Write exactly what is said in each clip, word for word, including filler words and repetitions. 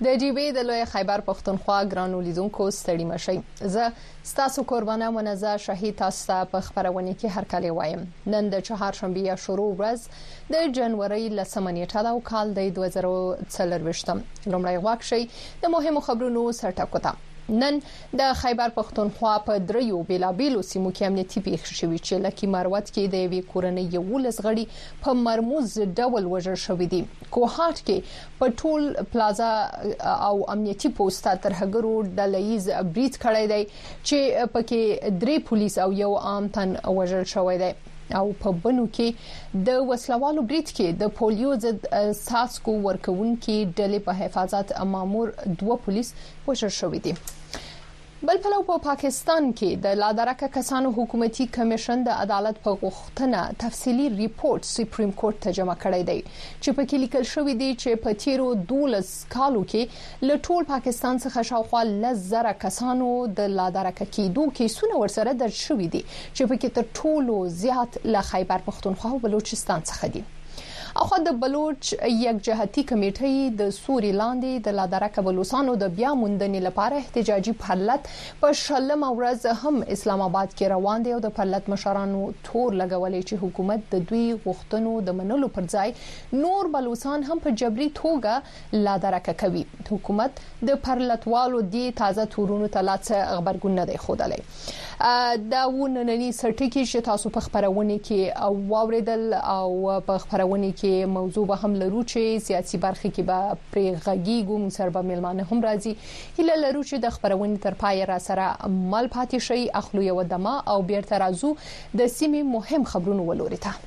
د جیبې د لوی خیبر پښتونخوا ګرانو لیدونکو ستړي مشئ. زه ستاسو قربانه منزه شهید تاسو ته په خبرونه کې هر کله وایم. نن د چهارشنبه شروع ورځ د جنوري لسمه نیټه دا کال د دوه زره څلرويشتم. لومړی واکشي د مهمو خبرونو سرټکوته. نن د خیبر پښتونخوا په دریو بیلابیلو سیمو کې امنیتي پیښې شوې چې لکه مروت کې د یوې کورنۍ یو لزغړی په مرموز ډول وژل شوې دي. کوهاټ کې په ټول پلازا او امنیتي پوسټ تر هغرو د لیز بریټ کړی دی چې پکې درې پولیس او یو عام تن وژل شوی دی. او په بنو کې د وسلوالو بریټ کې د پولیو ضد ساسکو ورکوونکي ډلې په حفاظت مامور دوه پولیس وژل شوی دي. بل پلو په پاکستان کې د لادرکه کسانو حکومتي کمیشن د عدالت په غوښتنه تفصیلی ریپورت سپریم کورټ ته جمع کړی دی چې په کې لیکل شوی دی چې په تیرو دولس کالو کې له ټول پاکستان څخه شاوخوا لزره کسانو د لادرکه کېدو کیسونه ورسره درج شوی دي چې په کې تر ټولو زیات له خیبر پښتونخوا او بلوچستان څخه دي. اخو د بلوچ یک جهتي کمیټې د سوري لاندې د لادرکه بلوچستانو د بیا موندنې لپاره احتجاجي پرلط په شلم ورځ هم اسلام آباد کې روان دی او د پرلط مشرانو تور لګولې چې حکومت د دوی غوښتنو د منلو پر ځای نور بلوچستان هم په جبري توګه لادرکه کوي. حکومت د پرلطوالو دی تازه تورونو ته لاڅ خبرګون نه دی خودلای. دا ونننی سرټکی چې تاسو په خبرونه کې او واوریدل او په خبرونه کې موضوع به هم لرو چې سیاسي برخه کې به پرېغږیګو مسربه ملمانه هم راځي. هله لرو چې د خبرونه تر پای را سره مل پاتې شي اخلو یو دمه او بیرته راځو د سیمې مهم خبرونو ولوري ته.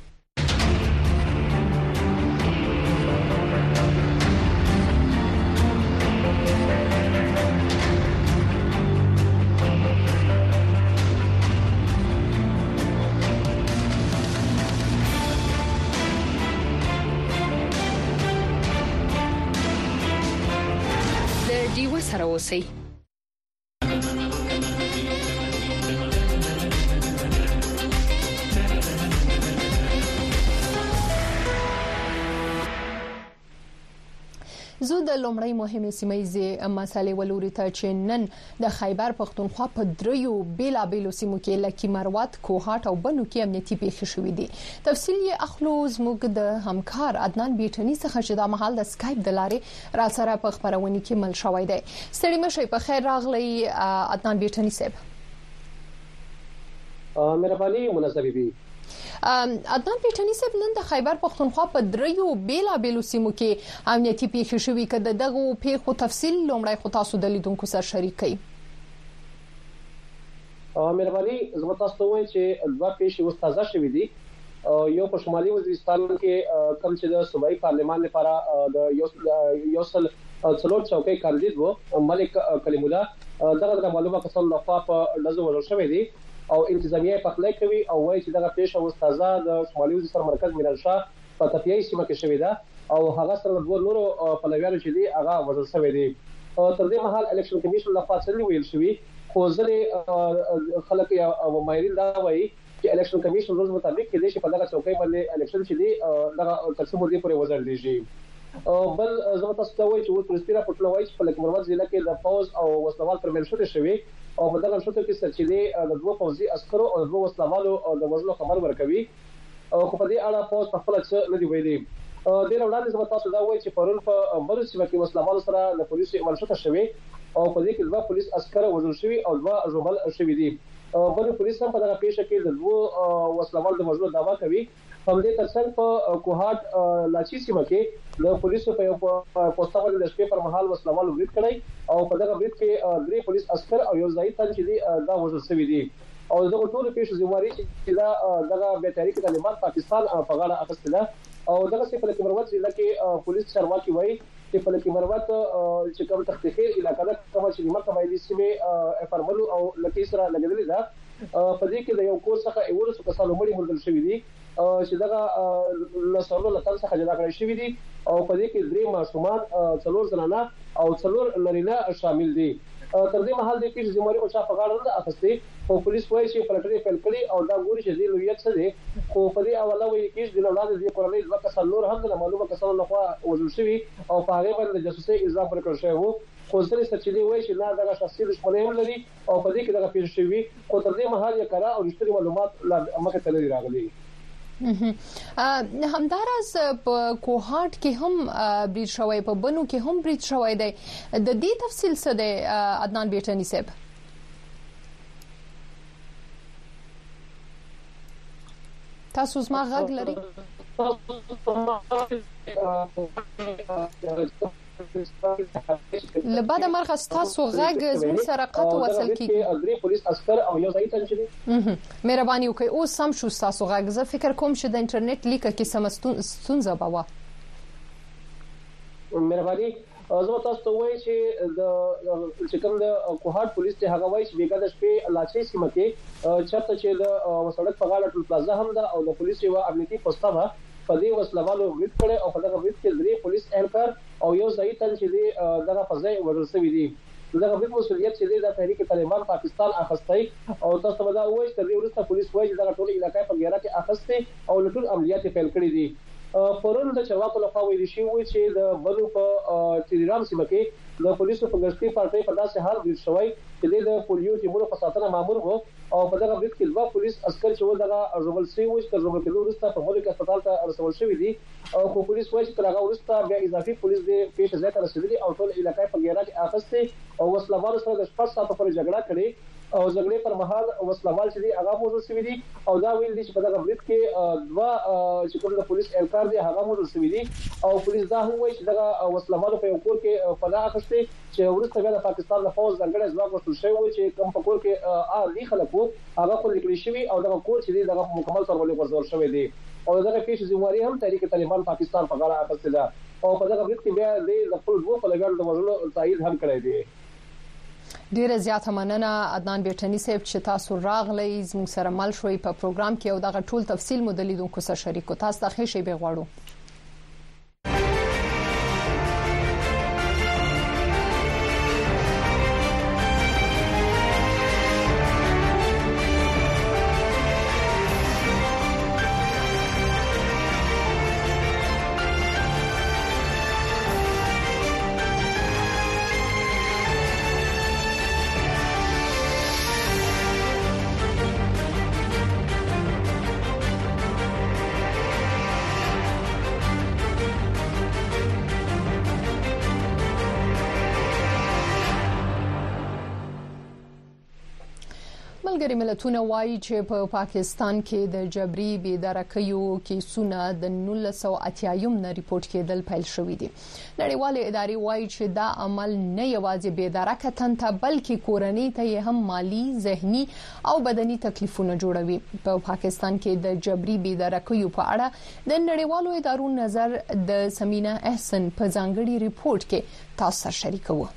سره اوسئ. زه د لومړی مهمه سیمایي مسالې ولوري ته چې نن د خیبر پښتونخوا په دریو بیلابیلو سیمو کې لکه مروت، کوهاټ او بنو کې امنیتي پیښې شوې دي. تفصیل یې اخلو زموږ د همکار عدنان بیټنی څخه چې د محل د سکایپ د لارې را سره په خبرونه کې مل شوی دی. ستړي مشئ، په خیر راغلی عدنان بیټنی صاحب. مهرباني مناسبه بي عدنان پیټنی صاحب، نن د خیبر پښتونخوا په دریو بیلابیلو سیمو کې امنیتي پیښې شوې کده دغه پیښو تفصیل لومړی خو تاسو د لیدونکو سره شریک کړئ. مهرباني زما تاسو ته وایم چې دوه پیښې اوس تازه شوې دي. یو په شمالي وزیرستان کې کوم چې د صوبایي پارلمان لپاره د یو سل څلور چوکۍ کاندید وو ملک کلیم الله دغه معلومه کسان لخوا په لزو وژل شوی دي او انتظامیه په خلای کوي او وایي چې دغه پیښه اوس تازه د شمالي وزیرستان مرکز میرانشاه په تپیای سیمه کې شوې ده او هغه سره دوه نورو پلویانو چې دي هغه وژل شوی دي. تر دې مهال الیکشن کمیشن لخوا څه ویل شوی خو ځلې خلک او مایرین دا وایي چې الیکشن کمیشن روز مطابق کې دي چې په دغه چوکۍ باندې الیکشن چې دي دغه ترسیم دي پورې وزن دیږي. بل زما تاسو ته وایي چې اوس پرستیرا پټلو وایي چې په لکه مرمت ضلع کې د فوز او وسلوال ترمنځ شوې شوی او په دغه شوته کې سرچینې د دوه پوځي عسکرو او دوه وسلوالو د وژلو خبر ورکوي او خو په دې اړه فوز په خپل څه نه دی ویلي. ډیر وړاندې زما تاسو دا وایي چې پرون په مرو سیمه کې وسلوالو سره د پولیسو ورشته شوی او په دې کې دوه پولیس عسکر وژل شوی او دوه ژوبل شوی دي. بل پولیس هم په دغه پیښه کې د دوه وسلوالو د وژلو دعوا کوي. هم دې ترڅنګ په کوهاټ لاچی سیمه کې د پولیسو په یو پوسټ باندې د شپې پر مهال وسلوال بریټ کړی او په دغه بریټ کې درې پولیس عسكر او یو ځای تل چې دا وژل شوی دي او دغه ټول پیښې زمواري چې دا دغه به تاریخ طالبان پاکستان په غاړه اخیستل او دغه څه په لکه مروت ضلع کې پولیس چارواکي وایي چې په لکه مروت چې کوم تختخیر علاقې ده کوم چې مکه وایي سیمه فرملو او لکه سره لګیدل ده په دې کې د یو کور څخه ایوړو څخه کسانو مړي مړدل شوی دي چې دغه لسرلو لتل څخه جلا کړی شوی دي او په دې کې درې ماشومان څلور زنانه او څلور نارینه شامل دي. تر دې مهال د پیښې ذمہواری او چا په غاړه نه اخستې او پولیس وایي چې پلټنې پیل کړې او دا ګوري چې د لویت څه دی خو په دې حواله وایي چې د اولاد د کورنۍ د کسان نور هم د معلومه کسانو لخوا وژل شوي او په هغه باندې د جاسوسي الزام ورکړل شوی وو خو ځینې سرچینې وایي چې نه دغه شخصي دښمنۍ هم لري او په دې کې دغه پیښه شوې خو تر دې مهال یې کړه او رښتینی معلومات مخې ته نه راغلي. همداراز په کوهاټ کې هم بریټ شوی په بنو کې هم بریټ شوی دی د دې تفصیل څه دی عدنان بیٹنی صاحب؟ تاسو زما غږ لري؟ لبعد مرخ تاسو غږ زموږ سره قطع وصل کیږي. درې پولیس عسكر او یو ځای تنشي مهرباني وکړئ اوس سم شو تاسو غږ. زه فکر کوم چې د انټرنیټ لیکه کې سمستون ستونزه بوا. مهرباني زه تاسو ته وایم چې د چې کوم د کوهاټ پولیس ته هغه وایي چې بیګا د شپې لاچې سیمه کې چرته چې د سړک په غاړه ټول پلازا هم ده او د پولیس یو امنیتي پوسټه ده په دې وسلوالو ویټ کړي او په دغه ویټ کې درې پولیس اهلکار او یو ځای تل چې دغه فضای ورسوي دي دغه ویټ مسولیت چې د تحریک طالبان پاکستان اخستای او تاسو به دا وایي چې د ورسته پولیس وایي چې دغه ټول علاقې په ګیرا کې اخستې او ټول عملیات پیل کړي دي. پرون د چرواکو لخوا ویل شي چې د بلو په تیرام سیمه کې د پولیسو په ګشتي پارټي په داسې حال کې شوی چې د پولیو ټیمونو په ساتنه مامور وو او په دغه وخت کې دوه پولیس عسكر چې ودغه ژوبل سي وو چې ژوبل کېدو وروسته په ملک هسپتال ته رسول شوی دي او خو پولیس وایي چې هغه وروسته بیا اضافي پولیس د پیښې ځای ته رسیدلي او ټول علاقې په ګیرا کې اخستې او وسلوالو سره د شپږ ساعتو پورې جګړه کړې او جګړې پر مهال وسلوال چې دی هغه موجود شوی دي او دا ویل دي چې په دغه وخت کې دوا چې کوم د پولیس اهلکار دي هغه موجود شوی دي او پولیس دا هم وایي چې دغه وسلوالو په یو کور کې پناه اخستې چې ورسته بیا د پاکستان د فوج ځانګړي ځواک وشو شوی و چې کوم په کور کې ا دي خلکو هغه خو لیکل شوی او دغه کور چې دی دغه مکمل تر ولې ورزول شوی دی او دغه پیښې ذمہواری هم تحریک طالبان پاکستان په غاړه اخیستې ده او په دغه وخت کې بیا د خپل دوه پلویانو د وژلو تایید هم کړی دی. ډیره زیاته مننه عدنان بیٹنی صاحب چې تاسو راغلی زموږ سره مل شوي په پروګرام کې او دغه ټول تفصیل مو د لیدونکو سره شریکو. تاسو د ښه شی به غواړو. ملګری ملتونه وایي چې په پا پاکستان کې د جبري بېدرکیو کیسونه د نولس سوه اتیا نه ریپورت کېدل پیل شوې دي. نړیوالې ادارې وایي چې دا عمل نه یوازې بېدرکه تن ته بلکې کورنۍ ته هم مالی، ذهني او بدني تکلیفونه جوړوي. په پا پاکستان کې د جبري بېدرکیو په اړه د نړیوالو ادارو نظر د سمینا احسن په ځانګړي ریپورت کې تاسو سره شریکوو.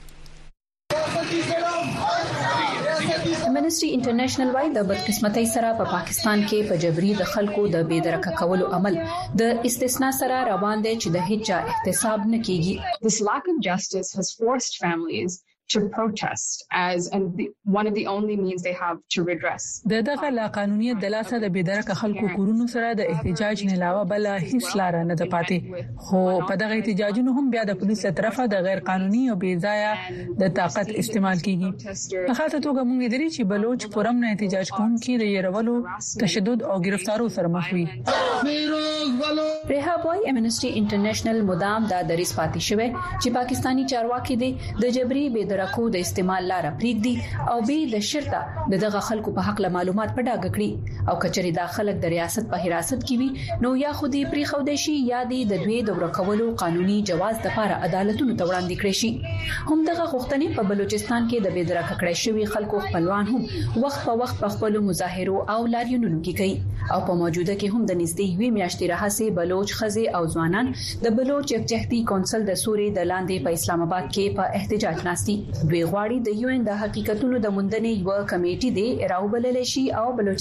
امنسټي انټرنیشنل وايي د بدقسمتۍ سره په پاکستان کې په جبري د خلکو د بېدرکه کولو عمل د استثناء سره روان دی چې د هیڅ احتساب نه کیږي. This lack of justice has forced families to protest as and the, one of the only means they have to redress. د دغه لا قانونیت د لاسه د بېدرکه خلکو کورونو سره د احتجاج نه علاوه بل هیڅ لار نه ده پاتې. خو په دغه احتجاجونو هم بیا د پولیسو له طرفه د غیر قانوني او بې ځایه د طاقت استعمال کیږي. په خاطر توګه موږ لري چې بلوچ پرم نه احتجاج کوونکي د يرولو تشدد او گرفتارو سره مخ وي. ریحاب وايي امنسټي انټرنیشنل مدام دا دریس پاتې شوی چې پاکستانی چارواکي دي د جبري بېدرکه کو د استعمال لار پریږدي او به د شرطه د دغه خلکو په حق له معلومات په ډاګه کړي او کچري د خلک د ریاست په حراست کې وي نو یا خودي پری خو د شي یا د دوی د ورکولو قانوني جواز د لپاره عدالتونو ته وړاندې کړي شي. هم دغه غوښتنې په بلوچستان کې د بېدرکه کړي شوی خلکو خپلوان هم وخت په وخت په خپل مظاهرو او لاریونونو کې کوي او په موجوده کې هم د نږدې یوې میاشتې راهسې بلوچ خزي او ځوانان د بلوچ یکجهتي کونسل د سوري د لاندې په اسلام آباد کې په احتجاج ناستي. دوی غواړي د یو ان د حقیقتونو د موندنې یو کمیټې دی راوبلل شي او بلوچستان کې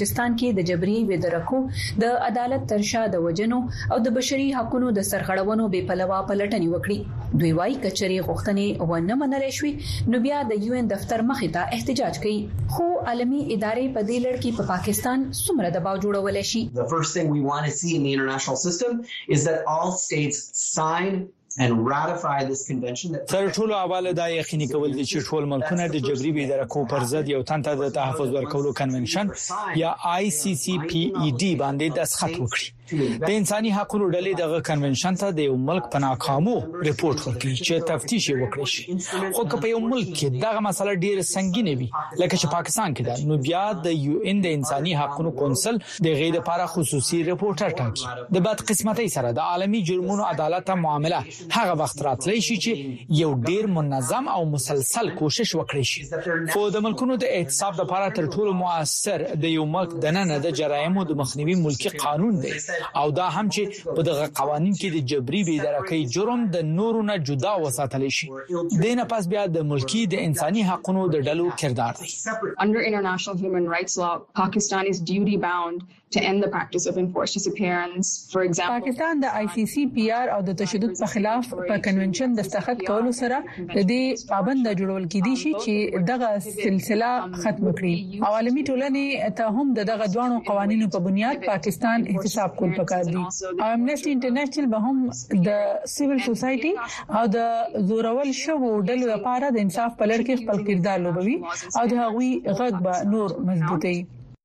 کې د جبري بېدرکو د عدالت ترشا د وجنو او د بشري حقوقو د سرغړونو بې پلوه پلټنې وکړي. دوی وايي کچري غوښتنې ونه منل شي نو بیا د یو ان دفتر مخې ته احتجاج کوي. خو عالمي ادارې په دې لړ کې په پاکستان څومره دباو جوړول شي؟ The first thing we want to see in the international system is that all states sign and ratify this convention. تر ټولو اول دا یقیني کول دي چې ټول ملکونه د جبري بېدرکو پر ضد یو تن ته د تحفظ ورکولو کنونشن یا آی سی سی پی ای ډي باندې دستخط وکړي. د انساني حقوقو ډلې دغه کنونشن ته د یو ملک په ناکامو ریپورت ورکړي چې تفتیش وکړي شي. خو که په یو ملک کې دغه مسله ډېر سنگینه وي لکه چې پاکستان کې ده نو بیا د یو ان د انساني حقوقو کونسل د غیر لپاره خصوصي ریپورټر ټاکي. د بد قسمتۍ سره د عالمي جرمونو عدالت معامله هغه وخت راتلی شي چې یو ډیر منظم او مسلسل کوشش وکړي شي. خو د ملکونو د احتساب لپاره تر ټولو موثر د یو ملک دننه د جرایمو د مخنیوي ملکی قانون دی او دا هم چې په دغه قوانين کې د جبري بېدرکۍ جرم د نورو نه جدا وساتل شي. دینه پس بیا د ملکی د انساني حقوقو د ډلو کردار دی. Under international human rights law, Pakistan is duty bound to end the practice of enforced disappearance. For example, پاکستان د آی سی سی پی آر او د تشدد په خلاف په کنونشن دستخط کولو سره د دې پابند جوړول کیدي شي چې دغه سلسله ختم کړي. عالمي ټولنې ته هم دغه دوه قوانینو په بنیاد پاکستان احتساب کول پکار دي. امنیسټي انټرنیشنل به هم د سیویل سوسايټي او د زورول شو ډلو لپاره د انصاف په لړ کې خپل کردار لوبوي او د هغوی غږ به نور مضبوطي.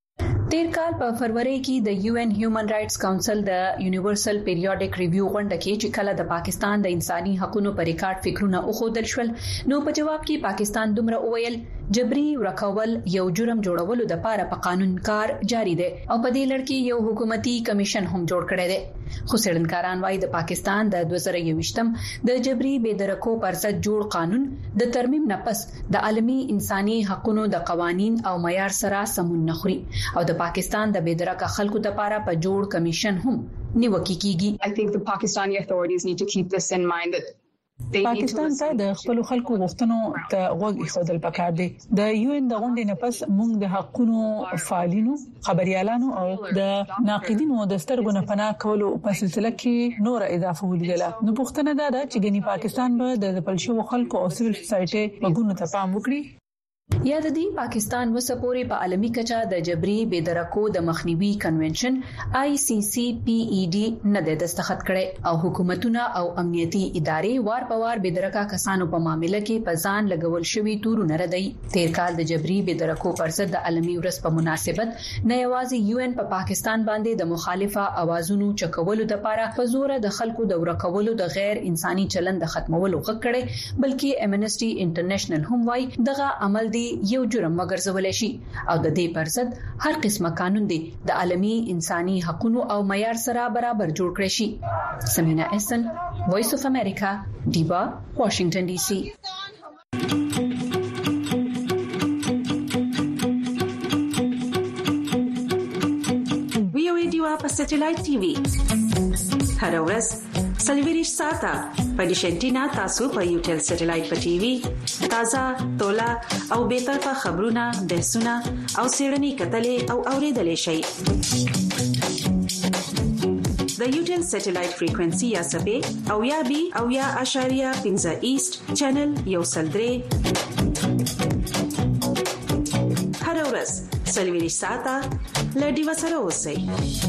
تیر کال په فروری کې د یو ان هیومن رائټس کونسل د یونیورسل پیریوډک ریویو غونډه کې چې کله د پاکستان د انساني حقوقو پر ریکارډ فکرونه اوخدل شول نو په جواب کې پاکستان دومره وویل جبري ورکول یو جرم جوړولو د پاره په قانون کار جاری دی او په دې لړ کې یو حکومتي کمیشن هم جوړ کړی دی. خو څېړنکاران وايي د پاکستان د دوه زره یوویشتم د جبري بېدرکو پر ضد جوړ قانون د ترمیم نه پس د عالمي انساني حقوقو د قوانين او معیار سره سمون نه خوري او د پاکستان د بېدرکه خلکو لپاره په جوړ کمیشن هم نیوکه کیږي. I think the Pakistani authorities need to keep this in mind that پاکستان ته د خپل خلکو غوښتنو ته غوږ ایښودل پکار دي. د یو ان د غونډې نه پس موږ د حقوقو فعالینو خبريالانو او د ناقدینو د سترګو نه پناه کولو په سلسله کې نور اضافه ولیدله. نو پوښتنه دا ده چې ګنې پاکستان به د خپل خلکو او سیویل سوسايټي وګونو ته پام وکړي. یا د دې پاکستان وسپوري په عالمي کچا د جبري بېدرکو د مخنیوي کنونشن آی سی سی پی ای ډي نه د دستخط کړي او حکومتونه او امنیتي ادارې وار په وار بېدرکا کسانو په معاملې کې په ځان لګول شوی تورونه ردی. تیر کال د جبري بېدرکو پر ضد د عالمي ورځ په مناسبت نه یوازې یو ان په پاکستان باندې د مخالفه اوازونو چکولو لپاره په زور د خلکو د ورکولو د غیر انساني چلند ختمولو غږ کړي بلکې امنیسټي انټرنیشنل هم وايي دغه عمل یو جرم وګرځول شي او د دې پر ضد هر قسمه قانون دی د عالمي انساني حقوقو او معیار سره برابر جوړ کړی شي. سمینا احسن، وایس اف امریکا، ډیبا، واشنگټن ډي سي. ویو ډیوا په سټلایټ ټي وي هر ورځ سلویریش ساته په ډیشنټینا تاسو په یوټل سټلایټ په ټي وي تازه تولا او به طرفه خبرونه بحثونه او سیړنی کتلې او اوریدلې شي. د یوټل سټلایټ فریکوئنسي یا سبې او یا بي او یا اشاریه پنځه ایست چینل یو سلدري هر ورځ سلویریش ساته لډي وسره اوسئ.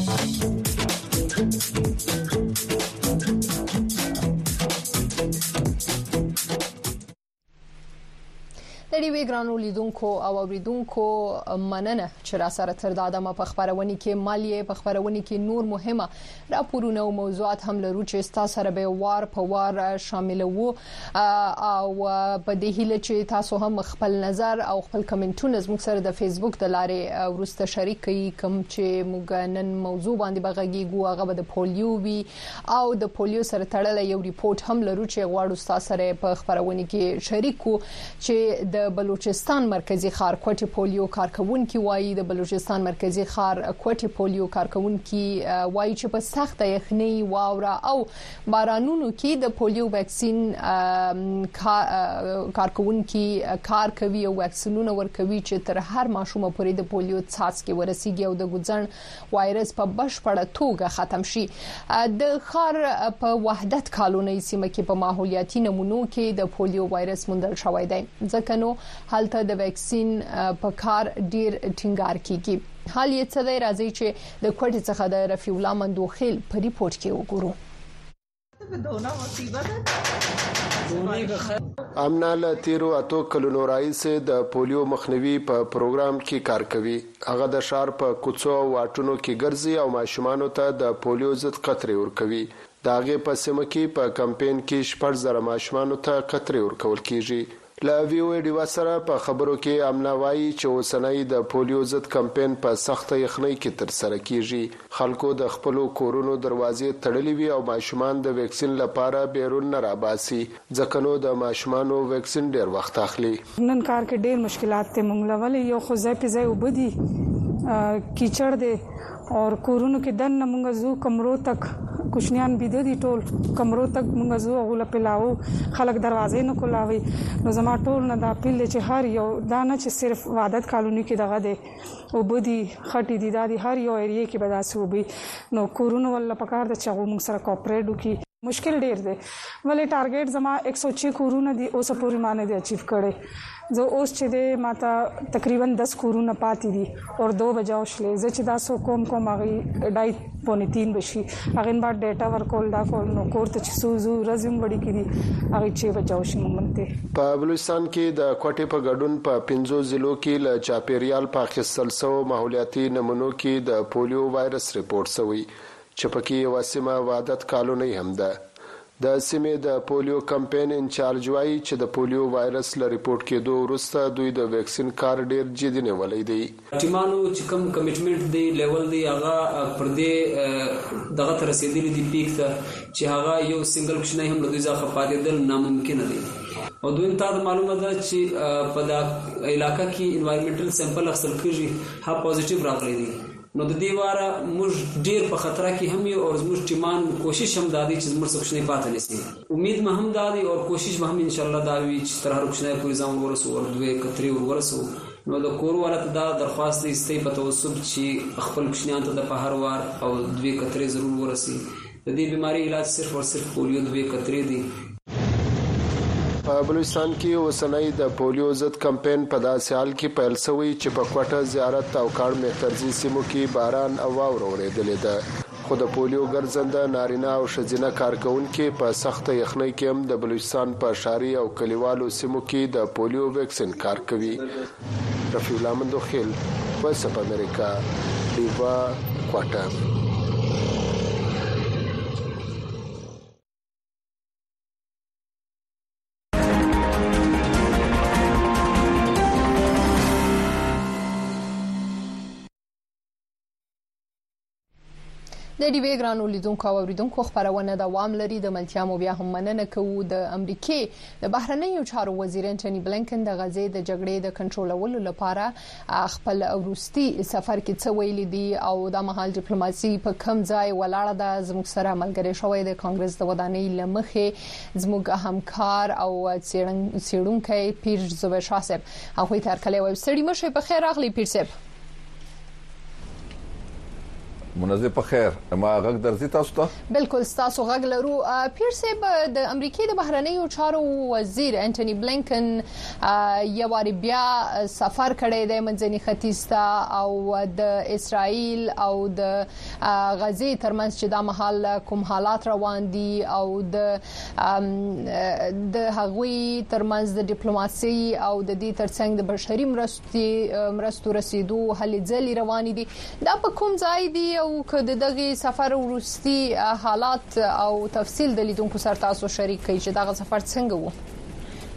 د دې ویګرانو لیدونکو او اوریدونکو مننه چې را سره تر دادمه په خبرونه کې مالیه په خبرونه کې نور مهمه راپورونه او موضوعات هم لرو چې تاسو سره به وار په وار شامل وو او په دې هیله چې تاسو هم خپل نظر او خپل کمنټونه زموږ سره د فیسبوک د لارې ورسته شریک کړئ کوم چې موږ نن موضوع باندې بغږیږو هغه به د پولیو وی او د پولیو سره تړل یو ریپورت هم لرو چې غواړو تاسو سره په خبرونه کې شریک کو چې د د بلوچستان مرکزی ښار کوټي پولیو کارکونکو وایي د بلوچستان مرکزی ښار کوټي پولیو کارکونکو وایي چې په سخت یخنۍ واوره او بارانونو کې د پولیو ویکسین کارکونکو کار کوي او ویکسینونه ورکوي چې تر هر ماشوم پورې د پولیو څاڅکي ورسیږي او د ګوځن وایرس په بشپړه توګه ختم شي. د ښار په وحدت کالونی سیمه کې په ماحولیاتي نمونو کې د پولیو وایرس موندل شوی دی، ځکه نو هلته د ویکسین په کار ډیر ټینګار کیږي. حال یې څه دی، راځي چې د کوټې څخه د رفیع الله مندوخیل په ریپورت کې وګورو. امنا له تیرو اتو کلونو راځي د پولیو مخنیوي په پروګرام کې کار کوي. هغه د شهر په کوڅو او واټونو کې ګرځي او ماشومانو ته د پولیو ضد قطرې ورکوي. دا غي په سیمه کې په کمپاین کې شپږ زره ماشومانو ته قطرې ورکول کیږي. لا وی او ډیوا سره په خبرو کې امنا وایي چې اوسنۍ د پولیو ضد کمپاین په سخت یخنۍ کې تر سره کیږي. خلکو د خپل کورونو دروازې تړلې وي او ماشومان د ویکسین لپاره بیرون نه راباسي، ځکه نو د ماشومانو ویکسین ډیر وخت اخلي. نن کار کې ډیر مشکلات ته مونږ لولې، یو خو ځای په ځای وبدي کیچړ دي اور کورونو کې دن مونږ زو کمرو تک کوشنیان بيده دي، ټول کمرو تک مونږ زو غول پلاو، خلک دروازې نه کولاوي. نو زما ټول نه دا پیل چې هر یو دانه چې صرف وحدت کالونی کې دغه دي او بدی خټي دي د هر یو ایریا کې بداسو بي. نو کورونو ول پکار د چغو مونږ سره کوپریټ وکي. مشکل ډیر دی ولې ټارګټ زما ایک سو چھ کورونه دي اوس پوری معنی دي اچیو کړي. زه اوس چې د ماته تقریبا دس کورونه پاتې دي اور دو بجاو شلې زه چې دا سو کوم کوم هغه ډای پونې تین بشي هغه بعد ډیټا ورکول دا کول نو کوړه چې سوزو رزم وړي کړي هغه چې بجاو شي مومنته. په بلوچستان کې د کوټې په ګډون په پنځو ضلعو کې ل چاپیریال پاکستان سو ماحولیاتي نمونو کې د پولیو وایرس ریپورت شوی چې پکې واسمه وادت کالونی هم ده. د سیمې د پولیو کمپاین انچارج وایي چې د پولیو وایرس ل ریپورت کېدو وروسته دوی د ویکسین کار ډیر جدي نیولې دي. ټیمانو چې کوم کمټمنټ دی لیول دی هغه پر دې دغه تر رسیدلی دی پیک ته چې هغه یو سنگل کښنه هم لږه ځخه پاتېدل ناممکن دی. او دوی ته معلومه ده چې په دا علاقې کې انوایرنمنټل سیمپل اخیستل کېږي ها پوزټیو راغلی دی. نو د دې واره موږ ډیر په خطر کې هم یو او موږ ټیمان کوشش هم دادی چې موږ څه نه پاتې نشي. امید مې هم دادی او کوشش به هم ان شاء الله دا وي چې تر هر کوشنه پورې ځان ورسو او دوی کتري ورسو. نو د کور ولته دا درخواست دی استې په توسب چې خپل کوشنیان ته په هر وار او دوی کتري ضرور ورسي. د دې بیماری علاج صرف او صرف پولیو دوی کتري دي. په بلوچستان کې اوسنۍ د پولیو ضد کمپاین په داسې حال کې پیل شوی چې په کوټه زیارت او کاړ مرکزی سیمو کې باران او واوره ورېدلې ده. خو د پولیو ګرځنده نارینه او ښځینه کارکونکو په سخت یخنۍ کې هم د بلوچستان په شهري او کلیوالو سیمو کې د پولیو ویکسین کار کوي. رفیع الله مندوخیل، وایس اف امریکا، ډیوا، کوټه. د ډیوی ګرانو لیدونکو او اوریدونکو خبرونه دوام لري. د ملتیا مو بیا هم مننه کوو. د امریکای د بهرنیو چارو وزیر انټونی بلنکن د غزې د جګړې د کنټرولولو لپاره خپل وروستي سفر کې څه ویلي دي او د مهال ډیپلوماسي په کم ځای ولاړه ده. زموږ سره ملګری شوی د کانګرس د ودانۍ لمخې زموږ همکار او څېړونکی پیر زوبیر شاه صاحب. هغه تر کله وایي سړي مشه په خیر راغلی پیر صاحب. منظم په خیر ما غږ درځي تاسو ته بالکل تاسو غږ لرو. پیر صاحب د امریکای د بهرنیو چارو وزیر انټونی بلنکن یو واری بیا سفر کړی دی منځني ختیځ ته او د اسرائیل او د غزې ترمنځ چې د محل کوم حالات روان دي او د د هغوی ترمنځ د ډیپلوماسي او د دې ترڅنګ د بشري مرستې مرستو رسیدو هلې ځلې روان دي. دا په کوم ځای دی او کله دغه سفر وروستي حالات او تفصیل د لیدونکو سره تاسو شریک کړئ چې دغه سفر څنګه وو؟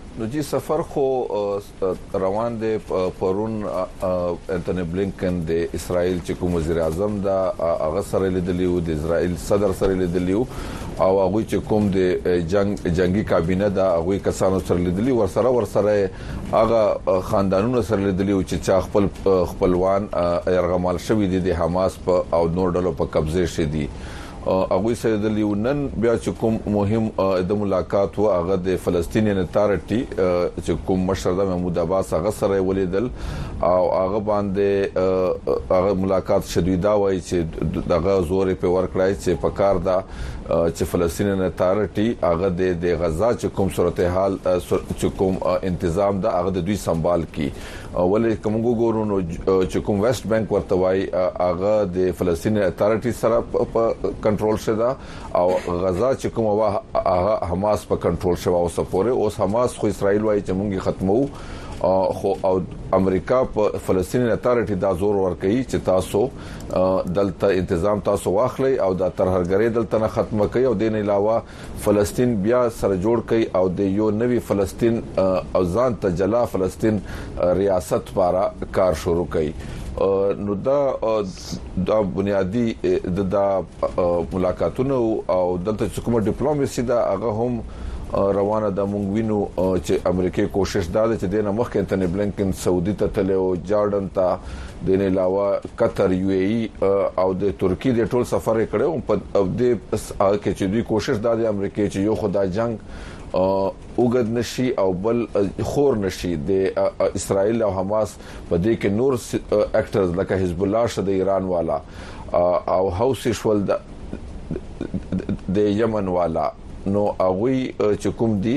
نو جی سفر خو روان دی پرون انټونی بلینکن د اسرائیل چې کوم وزیر اعظم دا هغه سره لیدلی و د اسرائیل صدر سره لیدلی و او هغه چې کوم د جنگ جنگي کابینه دا هغه کسانو سره لیدلی ور سره ور سره هغه خاندانونو سره لیدلی و چې چا خپل خپلوان يرغمال شوی دي د حماس په او نور ډلو په قبضه شدي هغه سره د لیونن بیا چې کوم مهم د ملاقات و هغه د فلسطینین اتارټي چې کوم مشر د محمود عباس هغه سره ولیدل او هغه باندې هغه ملاقات شدیدا وای چې دغه زور په ورکړای چې پکار دا چې فلسطینین اتارټي هغه د غزا چې کوم صورتحال چې کوم تنظیم دا هغه د دوی سنبال کی ولې کوم ګورو نو چې کوم ویسٹ بانک ورته وای هغه د فلسطینین اتارټي سره په کنټرول شدا او غزا چې کوم وا حماس په کنټرول شوا او سپوره اوس حماس خو اسرائیل وای چې مونږه ختمو خو او امریکا په فلسطینی اتارټي دا زور ورکړي چې تاسو دلته تنظیم تاسو واخلي او د ترهګرۍ دلته نه ختمه کوي او د نه علاوه فلسطین بیا سره جوړ کوي او د یو نوي فلسطین او ځان ته جلا فلسطین ریاست لپاره کار شروع کوي نو دا د بنیادی د ملاقاتونو او دلته کومه ډیپلوماسي دا هغه هم روانه د مونږ وینو چې امریکای کوشش دا ده چې د مخکې انټونی بلینکن سعودي ته تلو جارډن ته د نه علاوه قطر یو ای ای او د ترکی د ټول سفر کړو په د کې چې دوی کوشش دا د امریکای چې یو خدای جنگ اوګد نشي او بل خور نشي د اسرائیل او حماس په دې کې نور اکټرز لکه حزب الله شد ایران والا او حوثي شول د یمن والا نو اوی چې کوم دي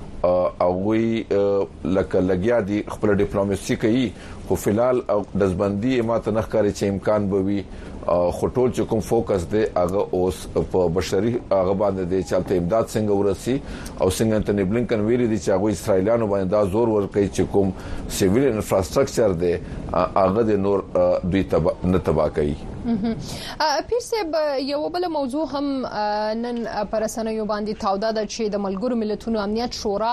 اوی لکه لګیا دي خپل ډیپلوماسي کوي خو فلال د ځبندي ماته نخکاری چې امکان بوي خټول چې کوم فوکس دی هغه اوس په بشري هغه باندې دی چې امداد څنګه ورسي او څنګه انټونی بلینکن ویلي دي چې هغه اسرایلیانو باندې دا زور ورکړي چې کوم سیویل انفراستراکچر دی هغه د نور دوی تبا نه تبا کوي پیر صاحب یو بل موضوع هم نن پرسنوي باندې تاوده ده چې د ملګرو ملتونو امنیت شورا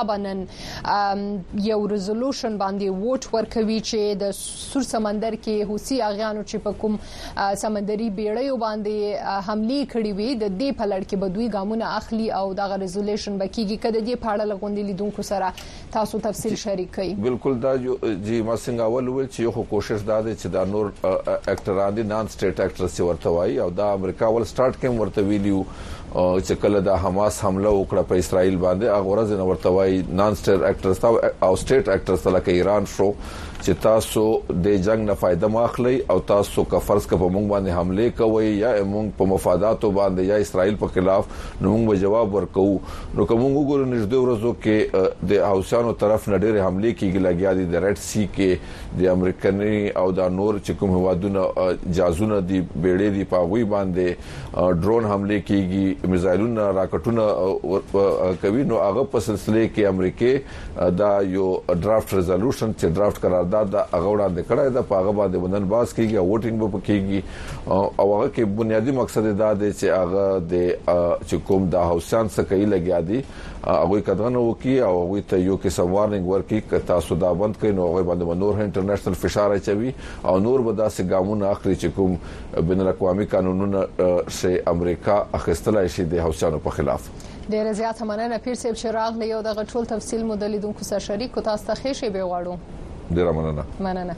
باندې یو ریزولوشن باندې ووټ ورکوي چې د سور سمندر کې حوثي اغیانو چې په کوم سمندري بیړیو باندې حمله کړې وي د دې په لړ کې بدوي ګامونه اخلي او دغه ریزولوشن بکیږي کده دې پاړه لغوندې لیدونکو سره تاسو تفصیل شریک کړئ بالکل دا جی ما څنګه اول ول چې یو کوشش دا ده چې دا نور اکټران دي نان سټیټ اکټرز ورته وایي او دا امریکا ول سٹارټ کوم ورته ویلیو چې کله د حماس حمله وکړه په اسرائیل باندې هغه ورځ نه ورته وایي نان سټیټ اکټرز او سټیټ اکټرز لکه ایران شو چې تاسو د جنگ نه فائدہ ماخلي او تاسو کا فرض کا په مونږ باندې حمله کوي یا مونږ په مفاداتو باندې یا اسرائیل په خلاف نو مونږ جواب ورکو نو کوم وګورو نږدې ورځو کې د حوثیانو طرف نه ډېر حمله کیږي لګیا دي د ریډ سی کې د امریکایي او د نور چې کوم هوادونه جازونه دي بیړې دي په وی باندې ډرون حمله کیږي میزایلونه راکټونه کوي نو هغه په سلسله کې امریکای دا یو ډرافټ ریزولوشن چې ډرافټ قرار دا د اغوړه د کړه د پاغه باندې وندن باز کیږي او ووټینګ به کیږي او هغه کې بنیادی مقصد دا دی چې هغه د چې کوم د حوثیان څخه کوي لګیا دي هغه کډغنه وکي او هغه ته یو کې سم وارننګ ورکي ک تاسو دا بند کړئ نو هغه باندې نور انټرنیشنل فشار اچوي او نور به داسې ګامونه اخلي چې کوم بین الاقوامي قانونونه چې امریکا اخیستلای شي د حوثیانو په خلاف ډیر زیات مننه پیر صاحب شراغ له یو دغه ټول تفصیل مدلیدونکو سره شریک کو تاسو ته خېشه به واړو ډیر مننه مننه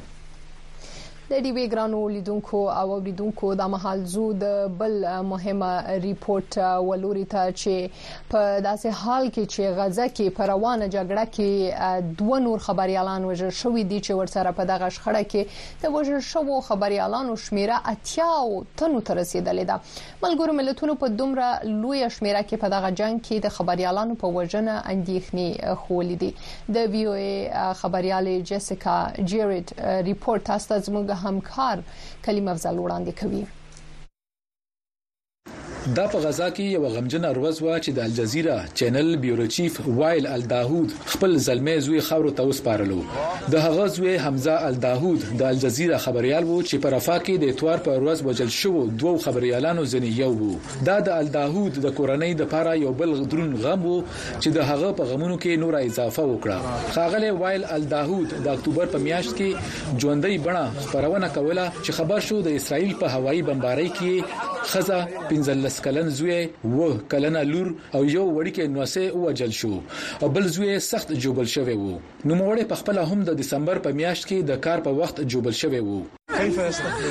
د ډي بي ګرانو لیدونکو او اوریدونکو د مهال زو د بل مهمه ریپورت ولوري ته چې په داسې حال کې چې غزه کې پروانه جګړه کې دوه نور خبريالان وژل شوې دي چې ورسره په دغه شخړه کې د وژل شوو خبريالانو شمیره اتیا او تنو تر رسیدلې ده ملګرو ملتونو په دومره لوی شمیره کې په دغه جنگ کې د خبريالانو په وژنه اندېښنې خولې دي د وی او ای خبرياله جیسیکا جیرید ریپورت تاسو زموږ همکار کلیم افضل وړاندې کوي دا په غزا کې یو غمجن اروز وا چې د الجزیره چینل بیورو چیف وایل الداهود خپل زلمې زوی خاورو ته وسپارلو. د هغه زوی حمزه الداهود د الجزیره خبريال وو چې په رفاه کې د اتوار په اروز وجل شو دوه خبريالانو ځنې یو وو. دا د الداهود د کورنۍ د پاره یو بل درون غم وو چې د هغه په غمونو کې نور اضافه وکړه. خاغله وایل الداهود د اکتوبر په میاشت کې ژوندۍ بڼه خبرونه کوله چې خبر شو د اسرائیل په هوایي بمبارۍ کې خزه پنځلس کلن زوی و کلن لور او یو وړکې نوسه وجل شو او بل زوی سخت جوبل شوی وو. نو موړې په خپل هم د دسمبر په میاشت کې د کار په وخت جوبل شوی وو. کیف استقبل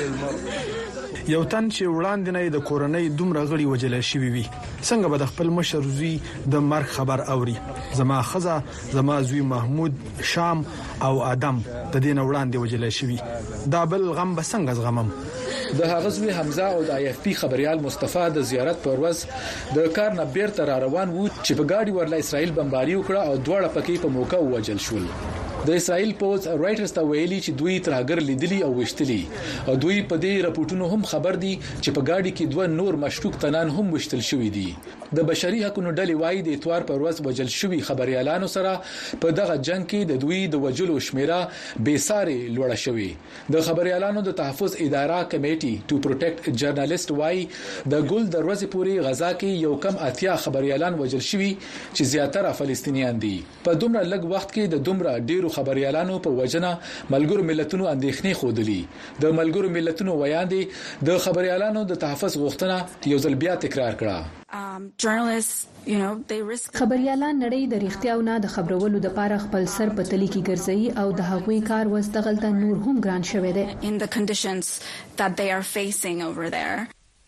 المرء یو تن چې وړاندې نه د کورنۍ دومره غړي وجل شوی وي څنګه به د خپل مشر زوی د مرګ خبر اوري. زما خزه زما زوی محمود شام او ادم د دین وړاندې وجل شوی دا بل غم به څنګه زغمم. د هغه زوی حمزه او د آی اف پی خبريال مصطفی د زیارت پر ورځ د کار نه بیرته را روان وو چې په گاډي ورله اسرائیل بمباری وکړه او دواړه پکې په موقع وجل شول. د اسرائیل پوز رائټرز ته ویلي چې دوی ترهګر لیدلي او وشتلي او دوی په دې راپورټونو هم خبر دي چې په گاډي کې دوه نور مشکوک تنان هم وشتل شوې دي. د بشري حقوقو ډلې وايي د اتوار پر ورځ وجل شوی خبريالانو سره په دغه جنگ کې د دوی د وجلو شمیره به ساري لوړه شوې. د خبريالانو د تحفظ اداره کمیټي ټو پروټیکټ جرنالست وايي د ګل دروازې پوري غزا کې یو کم اتیا خبريالان وجل شوی چې زیاتره فلسطینیان دي. په دومره لږ وخت کې د دومره ډیرو خبريالانو په وجنه ملګرو ملتونو اندېښنې خودلي. د ملګرو ملتونو ویاندې د خبريالانو د تحفظ غوښتنه یو ځل بیا تکرار کړه. Um, journalists, you know, they risk خبريالان نړۍ د ریښتیاو نه د خبرولو د پاره خپل سر په تلی کې ګرځي او د هغوی کار وستغلته نور هم ګران شوی دی in the conditions that they are facing over there.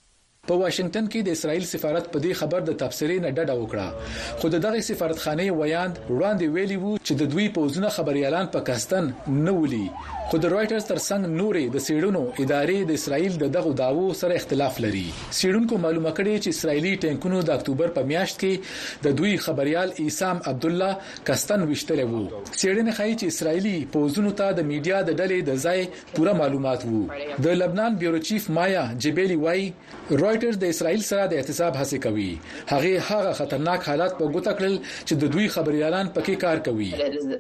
په واشنگټن کې د اسرائیل سفارت په دې خبر د تبصرې نه ډډه وکړه. خو دغه سفارتخانه ویاند وړاندې ویلي وو چې د دوی پوزونه خبريالان پاکستان نه ولي. خو د رائټرز ترڅنګ نورې د سیډونو ادارې د اسرائیل د دغه داوو سره اختلاف لري. سیډونکو معلومه کړي چې اسرائیلي ټانکونو د اکتوبر په میاشت کې د دوی خبريال عیسام عبد الله کستن وشتل وو. سیډنه ښایي چې اسرائیلي پوزونو ته د میډیا د ډلې د ځای پوره معلومات وو. د لبنان بیورو چیف مایا جبیلی وایي رائټرز د اسرائیل سره د احتساب هڅه کوي. هغه هغه خطرناک حالات په ګوته کړل چې د دوی خبريالان پکې کار کوي.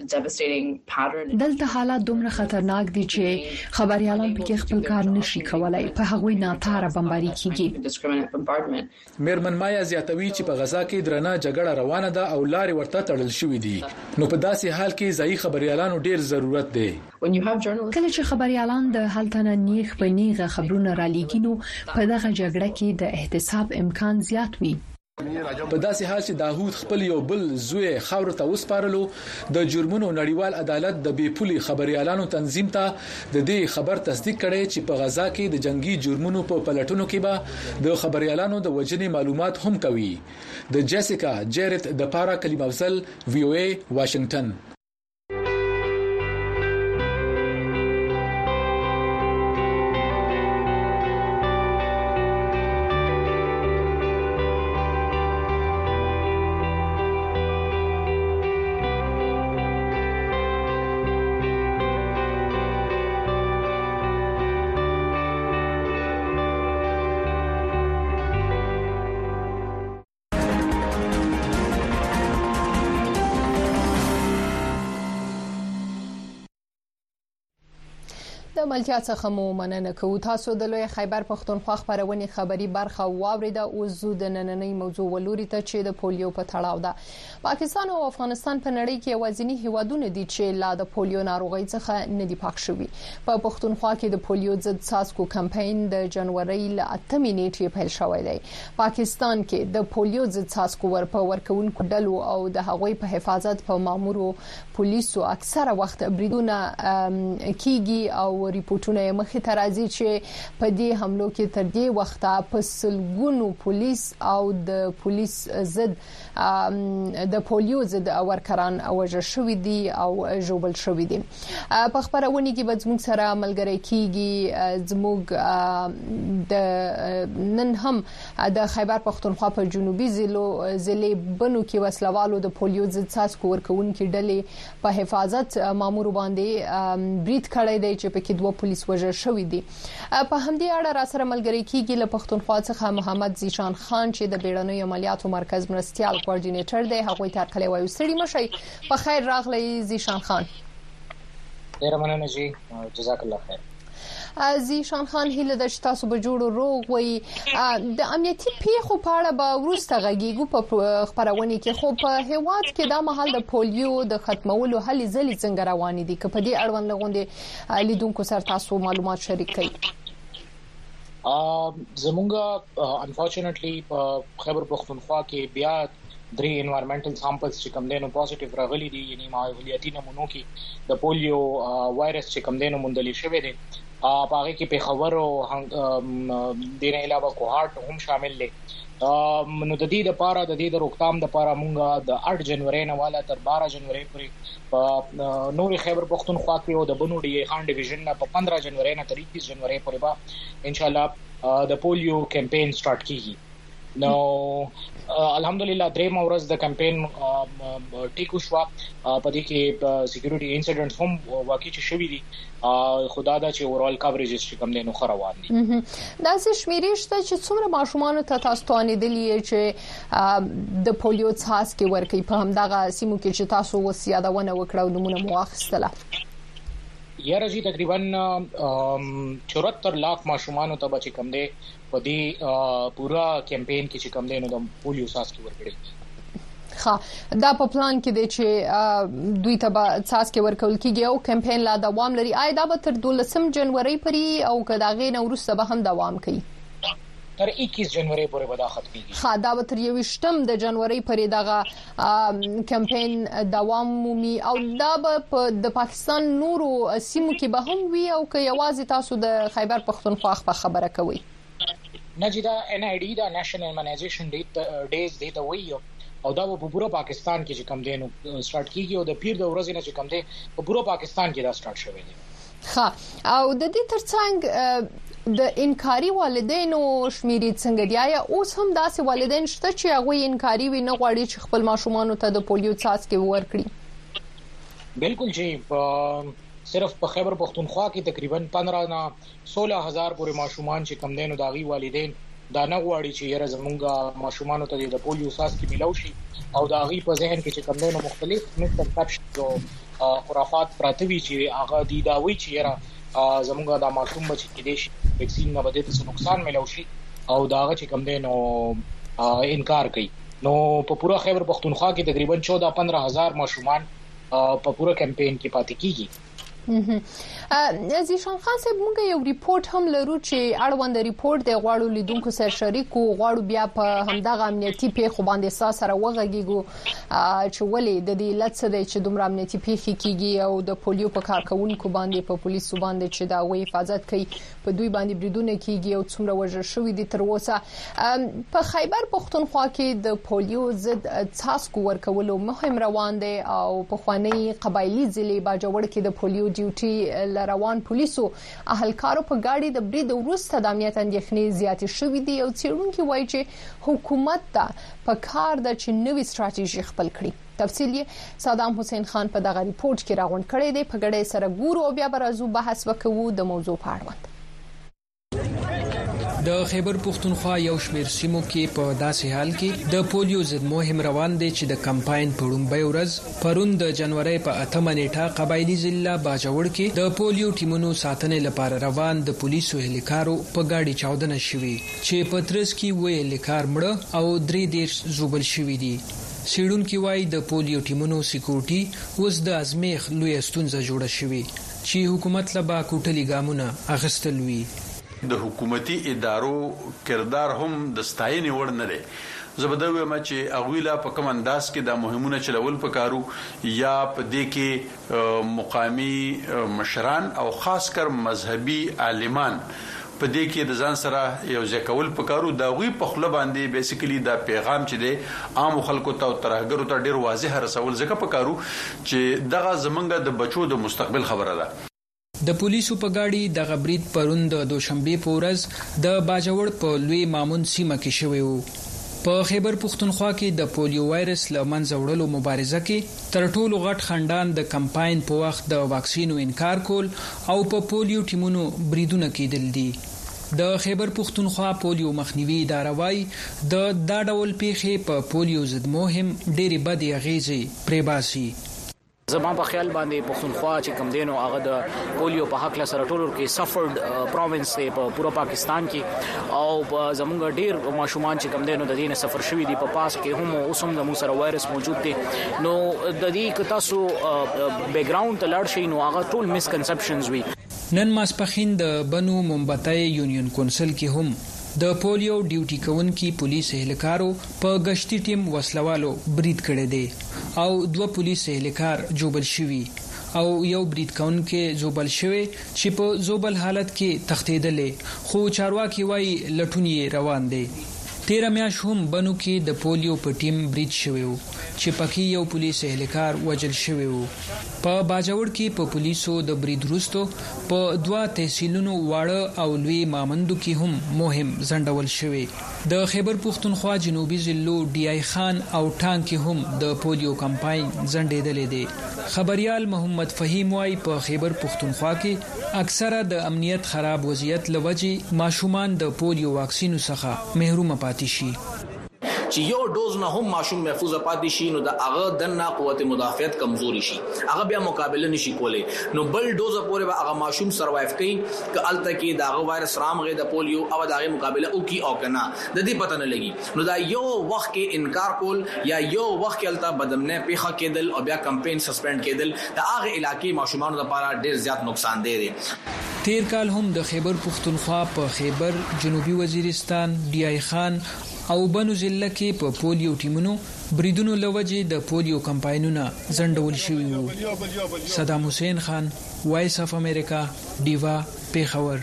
دلته حالات دومره خطرناک دي چې خبريالان پکې خپل کار نشي کولای. په هغوی ناتاره بمباری کیږي. میرمن مایا زیاتوي چې په غزا کې درنه جګړه روانه ده او لارې ورته تړل شوې دي. نو په داسې حال کې ځای خبريالانو ډیر ضرورت دی. کله چې خبريالان د هلتنه نیغ په نیغه خبرونه را لېګینو په دغه جګړه کې د احتساب امکان زیات وي. په داسې حال چې داوود خپل یو بل زوی خاور ته وسپارلو د جرمونو نړیوال عدالت د بې پولي خبريالانو تنظیم ته د دې خبر تصدیق کړي چې په غزا کې د جنگي جرمونو په پلټونو کې به د خبريالانو د وجنې معلومات هم کوي. د جیسیکا جیرت د پارا کلیم افضل وی او ای واشنگټن. د ملتیا څخه مو مننه کوو. تاسو د لوی خیبر پښتونخوا خبرونه خبري برخه واوریده او زو د نننۍ موضوع ولوري ته چې د پولیو په تړاو ده. پاکستان او افغانستان په نړۍ کې وازنی هیوادونه دي چې لا د پولیو ناروغي څخه نه دي پاک شوي. په پښتونخوا کې د پولیو ضد څاڅکو کمپاین د جنوري ل اتمې نیټې پیل شوی دی. پاکستان کې د پولیو ضد څاڅکو ورپا ورکوونکو ډلو او د هغوی په حفاظت په مامورو پولیسو اکثره وخت بریدونه کیږي او ریپورتونه مخې ته راځي چې په دې حملو کې تر دې وخته په سلګونو پولیس او د پولیس ضد د پولیو ضد ورکران وژل شوي دي او ژوبل شوي دي. په خبرونه کې به زموږ سره ملګری کیږي زموږ د نن هم د خیبر پښتونخوا په جنوبي ضلعو ضلع بنو کې وسلوالو د پولیو ضد څاڅکو ورکوونکو ډلې په حفاظت مامور باندې برید کړی دی چې په کې دوه پولیس وژل شوي دي. په همدې اړه را سره ملګری کیږي له پښتونخوا څخه محمد زیشان خان چې د بیړنیو عملیاتو مرکز مرستيال کوارډینیټر دی. هغوی تر کله وایي سړي مشي په خیر راغلی زیشان خان. ډیر مننه جی، جزاک الله خیر. زیشان خان هیله د تاسو به جوړ روغ وي. د امنیتي پیښو په اړه به ورسته غږیږو په خبرونه کې، خو په هیواد کې د محل د پولیو د ختمولو هلې ځلې څنګه روان دي که په دې اړوند لغونډه لیدونکو سره تاسو معلومات شریک کړئ؟ زمونږ انفورچونټلی په خیبر پختونخوا کې بیا درې انوایرنمنټل سامپلز چې کوم دینو پوزټیو راغلي دي، یعنی ماحولیاتي نمونو کې د پولیو وایرس چې کوم دینو موندل شوی دی. پاغه کې پیښور او دینه علاوه کوهاټ هم شامل دي. نو د دې لپاره د دې د روکتام لپاره مونږه د اټ جنوري نه والا تر بارہ جنوري پورې په نوري خیبر پختونخوا کې او د بنو ډي خان ډیویژن نه په پندرہ جنوري نه تر اکیس جنوري پورې به ان شاء الله د پولیو کمپاین سٹارټ کیږي. نو الحمدلله درې مورز د کمپاین ټیکو شو په دې کې سکیورټي انسیډنټس هم واقع شوي دي. خدا دا چې اورال کاورېج چې کوم دینو خروان دي. دا څه شمیرې شته چې څومره ماشومان ته تاسو ته لیدلې چې د پولیو څاڅکي ورکي په همدغه سیمو کې چې تاسو وسیادونه وکړو نمونه مو واخیستله؟ یاره جی تقریبا چوهتر لاک ماشومان ته بچ کم دي په دې پورا کمپاین کې چې کم دي نو د پولیو څاڅکي ورکړي. ها دا په پلان کې دی چې دوی ته به څاڅکي ورکول کیږي او کمپاین لا دوام لري. آی دا به تر دولسم جنوري پورې او کداغې نو وروسته به هم دوام کوي؟ تر اکیس جنوري پورې به دا ختم کیږي. ها دا به تر یوشتم د جنوري پورې دغه کمپاین دوام مومي او دا به د پاکستان نورو سیمو کې به هم وي او که یوازې تاسو د خیبر پختونخوا خبره کوي؟ نجدا ان ای ډی دا نېشنل ایمونایزیشن ډیز دی ته وایي او دا په پورا پاکستان کې چې کم دینو سٹارټ کیږي او د پیر د ورځې نه چې کم دی په پورا پاکستان کې دا سٹارټ شوی دی. ها او د دې ترڅنګ د انکاري والدینو شمیرې څنګه دی؟ آیا اوس هم داسې والدین شته چې هغه انکاري وي نه غواړي چې خپل ماشومان ته د پولیو څاڅکي ورکړي؟ بالکل جی، صرف په خیبر پختونخوا کې تقریبا پندرہ نه سولہ هزار پورې ماشومان چې کم دینو داغي والدین دا نه غواړي چې یره زمونږه ماشومان ته د پولیو څاڅکي ملو شي او داغي په ذهن کې چې کم دینو مختلف مسکنسپشنز او خرافات پراته وي چې هغه دی دا وی چې یره زمونږه د ماشوم بچی کې دیش ویکسین نه بده څه نقصان ملو شي او داغه چې کم دینو انکار کوي. نو په پورا خیبر پختونخوا کې تقریبا چودہ پندرہ هزار ماشومان په پورا کمپاین کې پاتې کیږي. زیشان خان صاحب موږ یو ریپورت هم لرو چې اړوند ریپورت د غواړو لیدونکو سره شریک او غواړو بیا په همدغه امنیتي پیښو باندې سره وغږیږو چې ولې د دې لڅ دی چې دومره امنیتي پیښې کیږي او د پولیو په کارکونکو باندې په پولیسو باندې چې دا وی حفاظت کوي په دوی باندې بریدونه کیږي او څومره وژل شوی دي تر اوسه. په خیبر پختونخوا کې د پولیو ضد څاڅکو ورکولو مهم روان دي او په خوانی قبایلی ضلع باجوړ کې د پولیو ډیوټي لروان پولیسو اهلکارو په گاډي د برید وروسته د امنیت اندېښنې زیاتې شوې دي او څېړونکو وایي چې حکومت ته په کار ده چې نوې ستراتیژي خپل کړي. تفصیل یې صدام حسین خان په دغه ریپورت کې راغونډ کړی دی. په ګډه سره ګورو او بیا به راځو بحث وکړو د موضوع په اړه. د خیبر پختونخوا یو شمېر سیمو کې په داسې حال کې د پولیو ضد مهم روان دي چې د کمپاین په لومړۍ ورځ پرون د جنوري په اتمه نیټه قبایلی ضلع باجوړ کې د پولیو ټیمونو ساتنې لپاره روان د پولیسو هلیکارو په گاډي چاودنه شوې چې په ترڅ کې وې هلیکار مړ او درې دیرش زوبل شوې دي. سیډونکو وایي د پولیو ټیمونو سکیورټي اوس د ازمیخ لوی ستونزه جوړه شوې چې حکومت لبا کوټلي ګامونه اخیستل وی. د حکومتي ادارو کردار هم د ستاینې وړ نه دی. زبدوی ما چې اغویلا په کوم انداز کې د مهمونه چلول پکارو یا په دې کې مقامی مشران او خاص کر مذهبي عالمان په دې کې د ځان سره یو ځکول پکارو دا وی په خپل باندې بیسیکلی دا پیغام چې دی عام خلکو ته او ترهګرو ته ډیر واضح رسول ځکه پکارو چې دغه زمونږ د بچو د مستقبل خبره ده. د پولیسو په گاډي د غبرید پروند د دوشنبه په ورځ د باجوړ په لوی مامون سیمه کې شوی وو. په خیبر پختونخوا کې د پولیو وایرس لمنځه وړلو مبارزه کې تر ټولو غټ خندان د کمپاین په وخت د واکسینو انکار کول او په پولیو ټیمونو بریدونه کېدل دي د خیبر پختونخوا پولیو مخنیوي اداره وايي د دا ډول پیښې په پولیو ضد مهم ډېری بدې اغیزې پریباسي. زما په خیال باندې پښتونخوا چې کم دینو هغه د پولیو په حق له سره ټولو کې سفرد پروینس دی په پورا پاکستان کې او زمونږ ډیر ماشومان چې کم دینو د دینه سفر شوی دی په پاس کې هم اوسم د مو سره وایرس موجود دی نو د دې کتا سو بیک گراوند ته لاړ شي نو هغه ټول مسکنسپشنز وي. نن ماسپخین د بنو مومباتای یونین کونسل کې هم د پولیو ډیوټي کوونکي پولیس اهلکارو په گشتي ټیم وسلوالو برید کړی دی او دوه پولیس اهلکار جوبل شوی او یو برید کوونکی جوبل شوی چې په زوبل حالت کې تختیدلې خو چارواکي وايي لټونی روان دي. تیرا میاش هم بنو کې د پولیو په ټیم برید شوی و چې پکې یو پولیس اهلکار وژل شوی و. په باجوړ کې په پولیسو د برید وروسته په دوا تحصیلونو واړه او لوی مامندو کې هم مهم ځنډول شوی. د خیبر پختونخوا جنوبي ضلعو ډي آی خان او ټانګ کې هم د پولیو کمپاین ځنډېدلې دي. خبريال محمد فهیم وايي په خیبر پختونخوا کې اکثره د امنیت خراب وضعیت لوجې ماشومان د پولیو واکسینو څخه محروم پاتې شي. چې یو ډوز نه هم ماشوم محفوظ پاتې شي نو د هغه دنه قوت مدافعت کمزوري شي هغه بیا مقابله نشي کولای نو بل ډوز پورې به هغه ماشوم سروایو کوي ک الته کې دا وایرس رامغه د پولیو او دغه مقابله وکي او کنه د دې پته نه لګي نو دا یو وخت کې انکار کول یا یو وخت کې الته بدمنه پیخه کېدل او بیا کمپاین سسپند کېدل د هغه علاقې ماشومان لپاره ډیر زیات نقصان دی. تیر کال هم د خیبر پختونخوا په خیبر جنوبي وزیرستان ډي آی خان او بنو ضلع کې په پولیو ټیمونو بریدونو لوجې د پولیو کمپاینونه ځنډول شوي وو. صدام حسین خان وایس اف امریکا دیوا پیښور.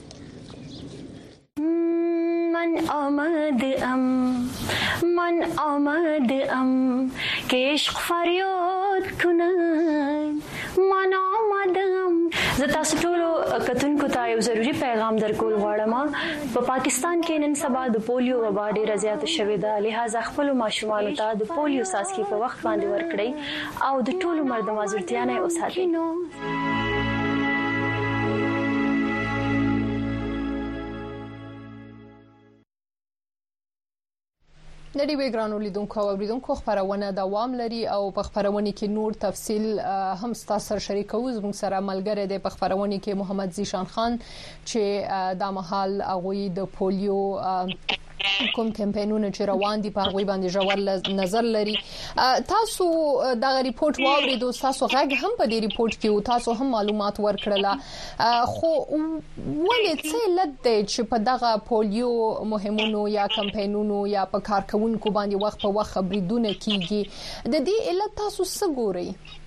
من آمد ام من آمد ام که عشق فریاد کنم من آمدم. زه تاسو ټولو کتونکو ته یو ضروری پیغام درکول غواړم. په پاکستان کې نن سبا د پولیو وبا ډېره زیاته شوې ده لہذا خپل ماشومان ته د پولیو څاڅکي په وخت باندې ورکړئ او د ټولو مرد مازورتیا نه وساتئ. د دې وګرانو لیدونکو او اوریدونکو خبرونه دوام لري او په خبرونه کې نور تفصيل هم ستاسو شریکو زموږ سره ملګری دی. په خبرونه کې محمد زیشان خان چې د مهال اغوی د پولیو کوم کمپاینونه چې روان دي په هغه باندې ژور نظر لري. تاسو دا ریپورت واوریدو تاسو غږ هم په دې ریپورت کې تاسو هم معلومات ورکړل خو ولې څه لد دی چې په دغه پولیو مهمونو یا کمپاینونو یا په کارکونکو باندې وخت په وخت خبرونه کیږي د دې علت تاسو څه ګورئ؟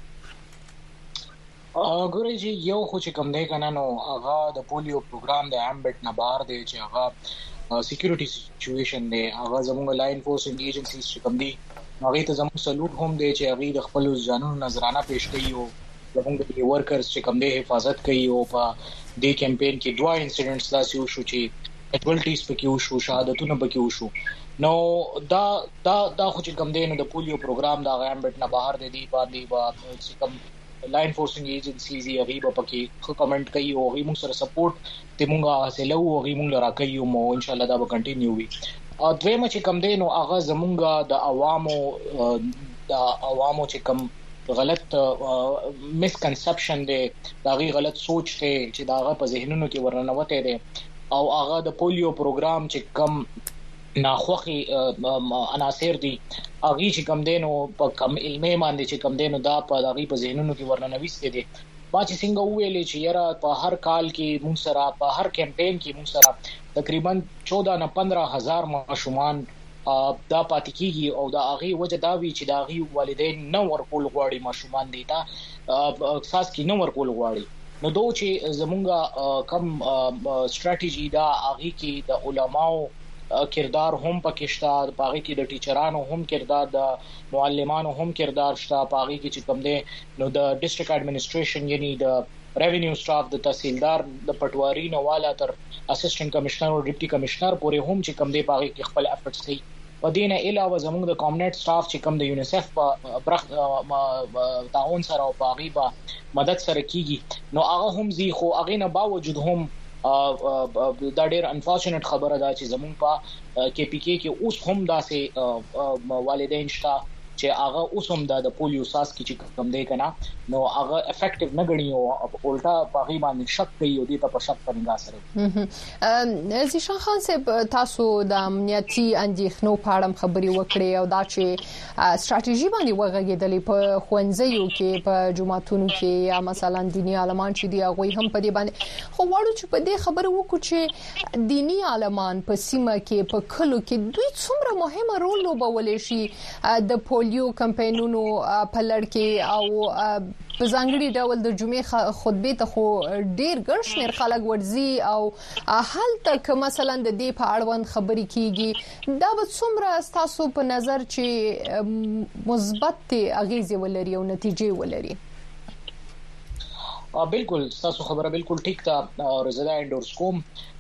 ګورئ چې یو خو چې کوم دی کنه نو هغه د پولیو پروګرام د امبټ نه بهر دی چې هغه سکیورټي سچويشن دی هغه زموږ لاین فورسینګ ایجنسیز چې کوم دي هغه ته زموږ سلوټ هم دی چې هغه د خپل ځانونو نظرانه پیش کوي او زموږ د ورکرز چې کوم دی حفاظت کوي او په دې کمپاین کې دوه انسیډنټس لاسي وشو چې کیجوالټیز پکې وشو شهادتونه پکې وشو نو دا دا دا خو چې کوم دی نو د پولیو پروګرام دا غامبټ نه بهر دی باندې با چې کوم لاین فورسینګ ایجنسیز یې غیبه پکې خو کمنټ کوي او غي موږ سره سپورټ ته موږ حاصلو او غي موږ راکوي او ان شاء الله دا به کنټینیو وي. او دویمه چې کم دی نو هغه زمونږ د عوامو د عوامو چې کم غلط مسکنسپشن دی دا غي غلط سوچ دی چې دا غا په ذهنونو کې ورننوته دی او هغه د پولیو پروګرام چې کم ناخوخي عناصر دي اغي چې کم دینو په کم علمي باندې چې کم دینو دا په دغه په ذهنونو کې ورننويسته دي. ما چې څنګه ویلې چې یاره په هر کال کې موږ سره په هر کمپاین کې موږ سره تقریبا چودہ نه پندرہ هزار ماشومان دا پاتې کیږي او دا اغي وجه دا وی چې دا اغي والدین نو ورکول غواړي ماشومان دي تا احساس کې نو ورکول غواړي نو دوی چې زمونږه کم ستراتیژي دا اغي کې د علماو کردار هم پکشتا پاغي کې د ټیچرانو هم کردار د معلمانو هم کردار شته پاغي کې چې کوم دی نو د ډیسټریکټ ایڈمنسټریشن یعنی د ریونیو سټاف د تحصیلدار د پټواری نو والا تر اسسټنټ کمشنر او ډیپټي کمشنر پورې هم چې کوم دی پاغي کې خپل افورټس کوي په دې نه علاوه زموږ د کامنټ سټاف چې کوم د یونیسف په برخ تعاون سره او په غیبه مدد سره کیږي نو هغه هم زی خو هغه نه باوجود هم دا ډېر انفورچونټ خبره ده چې زموږ په کې پی کې کې اوس هم داسې والدین شته چې هغه اوس هم د پولیو ساس کې چې کم دی کنه نو هغه افیکټیو نه غني او الټا په غي باندې شک کوي او دې ته په شک باندې غاسره زیشان خان صاحب تاسو د امنیتي اندېښنو په اړه خبري وکړې او دا چې ستراتیژي باندې وغږیدلې په خوندزیو کې په جمعتونو کې یا مثلا دینی عالمان چې دی هغه هم په دې باندې خو وړو چې په دې خبره وکړو چې دینی عالمان په سیمه کې په کلو کې دوی څومره مهمه رول لوبولې شي د پولیو کمپاینونو په لړ کې او په ځانګړي ډول د جمعې خطبه ته خو ډیر ګڼ شمېر خلک ورځي او هلته که مثلا د دې په اړوند خبرې کیږي دا به څومره تاسو په نظر چې مثبت اغیزې ولري او نتیجې ولري بالکل تاسو خبره بالکل ټیک ده او زه اندورس کوم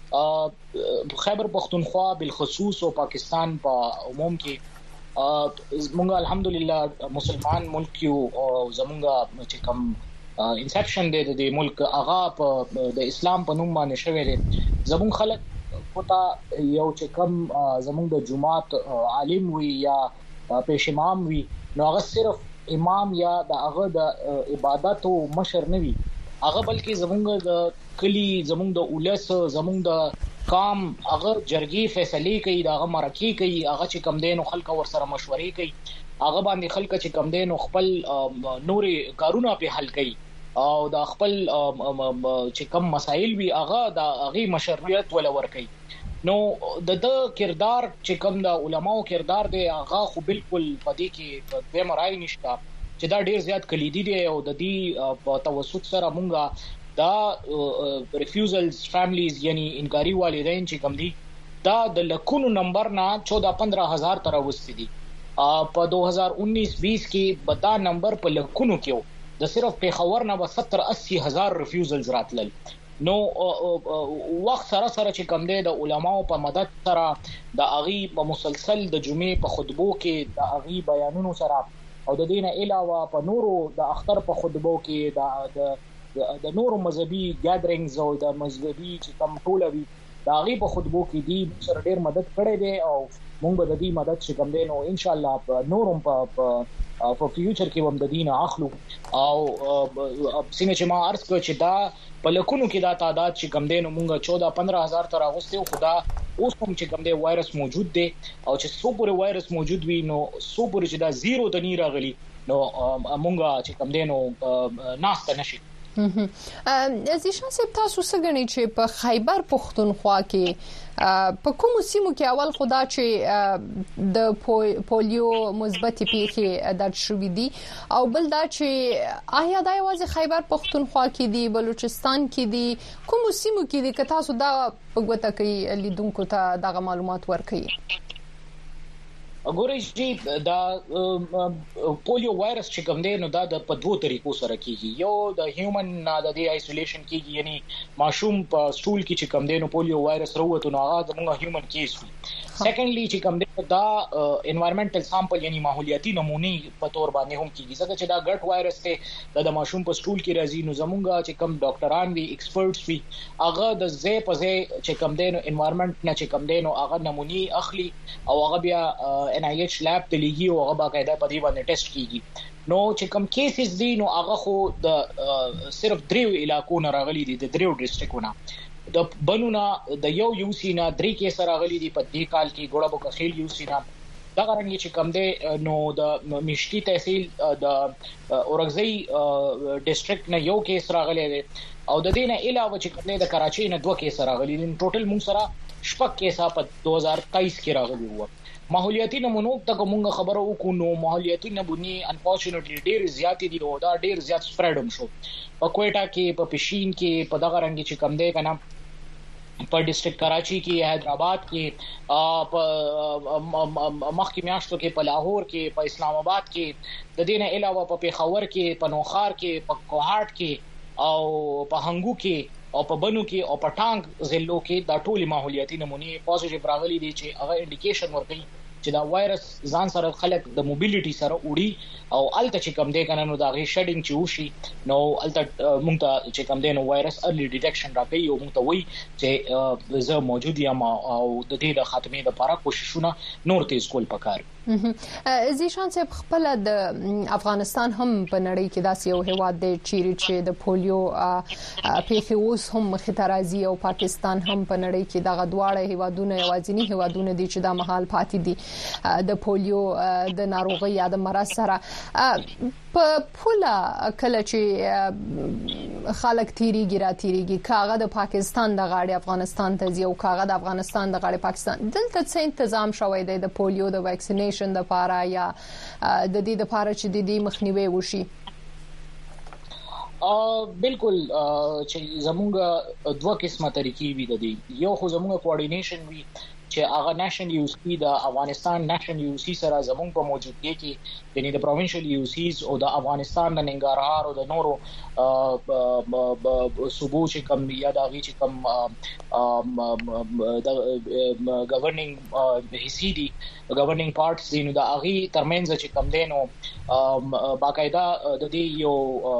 خیبر پختونخوا بالخصوص او پاکستان په عموم کې مونږ الحمدلله مسلمان ملک یو او زمونږ چې کوم انسپشن دی د ملک اغا په د اسلام په نوم باندې شوی دی زمونږ خلک پتا یو چې کوم زمونږ د جماعت عالم وي یا پېش امام وي نو هغه صرف امام یا د هغه د عبادت او مشر نه وي هغه بلکې زمونږ د کلی زمونږ د اولس زمونږ د کام هغه جرګي فیصله کوي دا هغه مرکی کوي هغه چې کم دین او خلک ور سره مشورې کوي هغه باندې خلک چې کم دین او خپل نوري کارونه په حل کوي او دا خپل چې کم مسایل وي هغه دا هغه مشروعیت ولا ور کوي نو د د کردار چې کم د علماو کردار دی هغه خو بالکل پدې کې د مرای نشته چې دا ډیر زیات کلیدي دی او د دې په توسط سره مونږه دا ریفیوزلز فیملیز یعنی انکاری والدین چې کم دي دا د لکونو نمبر نه چودہ پندرہ هزار تر وستې دي په دو هزار انیس بیس کې بتا نمبر په لکونو کې د صرف پیښور نه به ستر اسی هزار ریفیوزلز راتلل نو وخت سره سره چې کم دی د علماو په مدد سره د اغي په مسلسل د جمعې په خطبو کې د اغي بیانونو سره او د دینه علاوه په نورو د اختر په خطبو کې د د نورو مذهبي ګادرینګز او د مذهبي چې کوم ټولوي دا غي په خطبو کې دي سره ډیر مدد کړي دي او موږ به د دې مدد چې کوم دی نو ان شاء الله نورم په په فیوچر کې هم د دینه اخلو او څنګه چې ما عرض کړ چې دا په لکونو کې دا تعداد چې کوم دی نو موږ چودہ پندرہ هزار تر اغوستو خدا اوس هم چې کوم دی وایرس موجود دی او چې څو پورې وایرس موجود وي نو څو پورې چې دا زیرو ته نه راغلي نو موږ چې کوم دی نو ناشته نشي زیشان صاحب تاسو څنګه چې په خیبر پختونخوا کې په کوم سیمو کې اول خدا چې د پولیو مثبت پیښې درج شوې دي او بل دا چې آیا دا یوازې خیبر پختونخوا کې دي بلوچستان کې دي کوم سیمو کې دي که تاسو دا په ګوته کې لیدونکو ته دغه معلومات ورکړئ ګورئ چې دا پولیو وایرس چې کوم دی نو دا د په دوه طریقو سره کیږي یو د هیومن نه د دې آیسولیشن کیږي یعنی ماشوم په سټول کې چې کوم دی نو پولیو وایرس وروته نو هغه د موږ هیومن کیس وي سیکنډلی چې کوم دی دا انوایرنمنټل سامپل یعنی ماحولیاتي نمونه په تور باندې هم کیږي ځکه چې دا ګټ وایرس ته د ماشوم په سټول کې راځي نو زمونږ چې کوم ډاکټران وي ایکسپرټس وي هغه د زی په زی چې کوم دی نو انوایرنمنت نه چې کوم دی نو هغه نمونه اخلي او هغه بیا ان آی ایچ لاب ته لګي او هغه باقاعده په دې باندې ټیسټ کیږي نو چې کوم کیسز دي نو هغه خو د صرف دریو علاقو نه راغلي دي د دریو ډیسټریکټونو د بنونه د یو یو سی نه درې کیس راغلي دي په دې کال کې ګوړه بو خیل یو سی نه دا غرنګ چې کوم دی نو د مشکی تحصیل د اورغزي ډیسټریکټ نه یو کیس راغلی دی او د دې نه علاوه چې کوم دی د کراچۍ نه دوه کیس راغلي دي ټوټل موږ سره شپږ کیسه په دو هزار تیئیس کې راغلي وو ماحولیاتي نمونو ته کومه خبره وکړو نو ماحولیاتي نمونه انفورچونټلی ډیر زیات دي او دا ډیر زیات سپریډ هم شو په کوټا کې په پشین کې په دغه رنګ چې کم دی کنه په ډیسټریکټ کراچي کې حیدرآباد کې په مخکې میاشتو کې په لاهور کې په اسلام آباد کې د دې نه علاوه په پیښور کې په نوخار کې په کوهاټ کې او په هنګو کې او په بنو کې او په ټانګ ضلعو کې دا ټولي ماحولیاتي نمونه پوزټیو راغلي دي چې هغه انډیکیشن ورکوي چې دا وایرس ځان سره خلک د موبیلیټي سره وړي او الته چې کم دی کنه نو دا غي شډینګ چې وشي نو الته مونږ ته چې کم دی نو وایرس ارلی ډیټیکشن راکړي او مونږ ته وایي چې زه موجود یم او د دې د خاتمې لپاره کوششونه نور تیز کول پکار زیشان صاحب خپل د افغانستان هم په نړۍ کې داسې یو هیواد دی چې د پولیو پیښې اوس هم مخ ته راځي او پاکستان هم په نړۍ کې دغه دواړه هیوادونه یوازینی هیوادونه دي چې د محل پاتې دي د پولیو د ناروغي یا د مرض سره په پوله کله چې خلک تیریږي را تیریږي کاغه د پاکستان د غاړې افغانستان ته ځي او کاغه د افغانستان د غاړې پاکستان دلته څه تنظیم شوی دی د پولیو د ویکسینیشن د لپاره یا د دې لپاره چې د دې مخنیوي وشي ا بالکل چې زموږ دوه قسمه طریقې وي د دې یو خو زموږ کوارډینیشن وي چې هغه نېشنل یو سی د افغانستان نېشنل یو سی سره زموږ په موجودګي کې یعنی د پروینشل یو سیز او د افغانستان د ننګرهار او د نورو صوبو چې کم یا د غي چې کم د گورننګ حصي دي گورننګ پارټس دي نو د غي ترمنځ چې کم دینو باقاعده د دې یو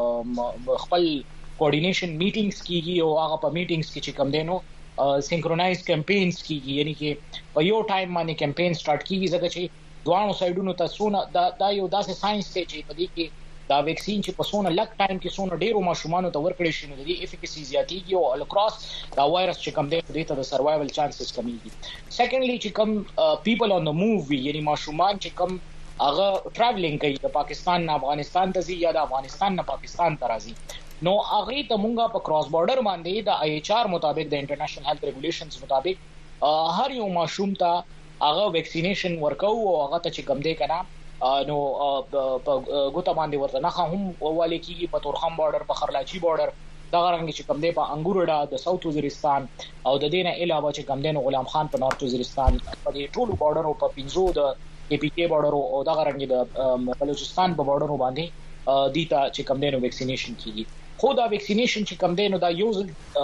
خپل کوارډینیشن میټینګز کیږي او هغه په میټینګز کې چې کم دینو سینکرونایز کمپاینز کیږي یعنی کې په یو ټایم باندې کمپاین سٹارټ کیږي ځکه چې دوانو سایډونو ته سونه دا یو داسې ساينس دی چې په دې کې دا ویکسین چې په سونه لک ټایم کې سونه ډیرو ماشومان ته ورکړي شي نو د دې افیکاسي زیاتیږي او الکراس دا وایرس چې کم دی د ته د سروایول چانسز کمیږي سیکنډلی چې کم پیپل آن د موو یعنی ماشومان چې کم هغه ټریولینګ کوي د پاکستان نه افغانستان ته ځي یا د افغانستان نه پاکستان ته راځي نو هغه ته مونږه په کراس بارډر باندې د آی ایچ آر مطابق د انټرنیشنل هیلث ریګولیشنز مطابق هر یو ماشوم ته هغه ویکسینیشن ورکو او هغه ته چې کم دی کنه نو په ګوته باندې ورته نه هم والي کیږي په تورخم بارډر په خرلاچی بارډر دا رنګ چې کم دی په انګورډا د ساوث وزیرستان او د دینه علاوه چې کم دی نو غلام خان په نارث وزیرستان په دې ټولو بارډر او په پینځو د ای پی کې بارډر او دا رنګ د بلوچستان په بارډر باندې دیتا چې کم دی نو ویکسینیشن کیږي خو دا ویکسینیشن چې کم دی نو دا یو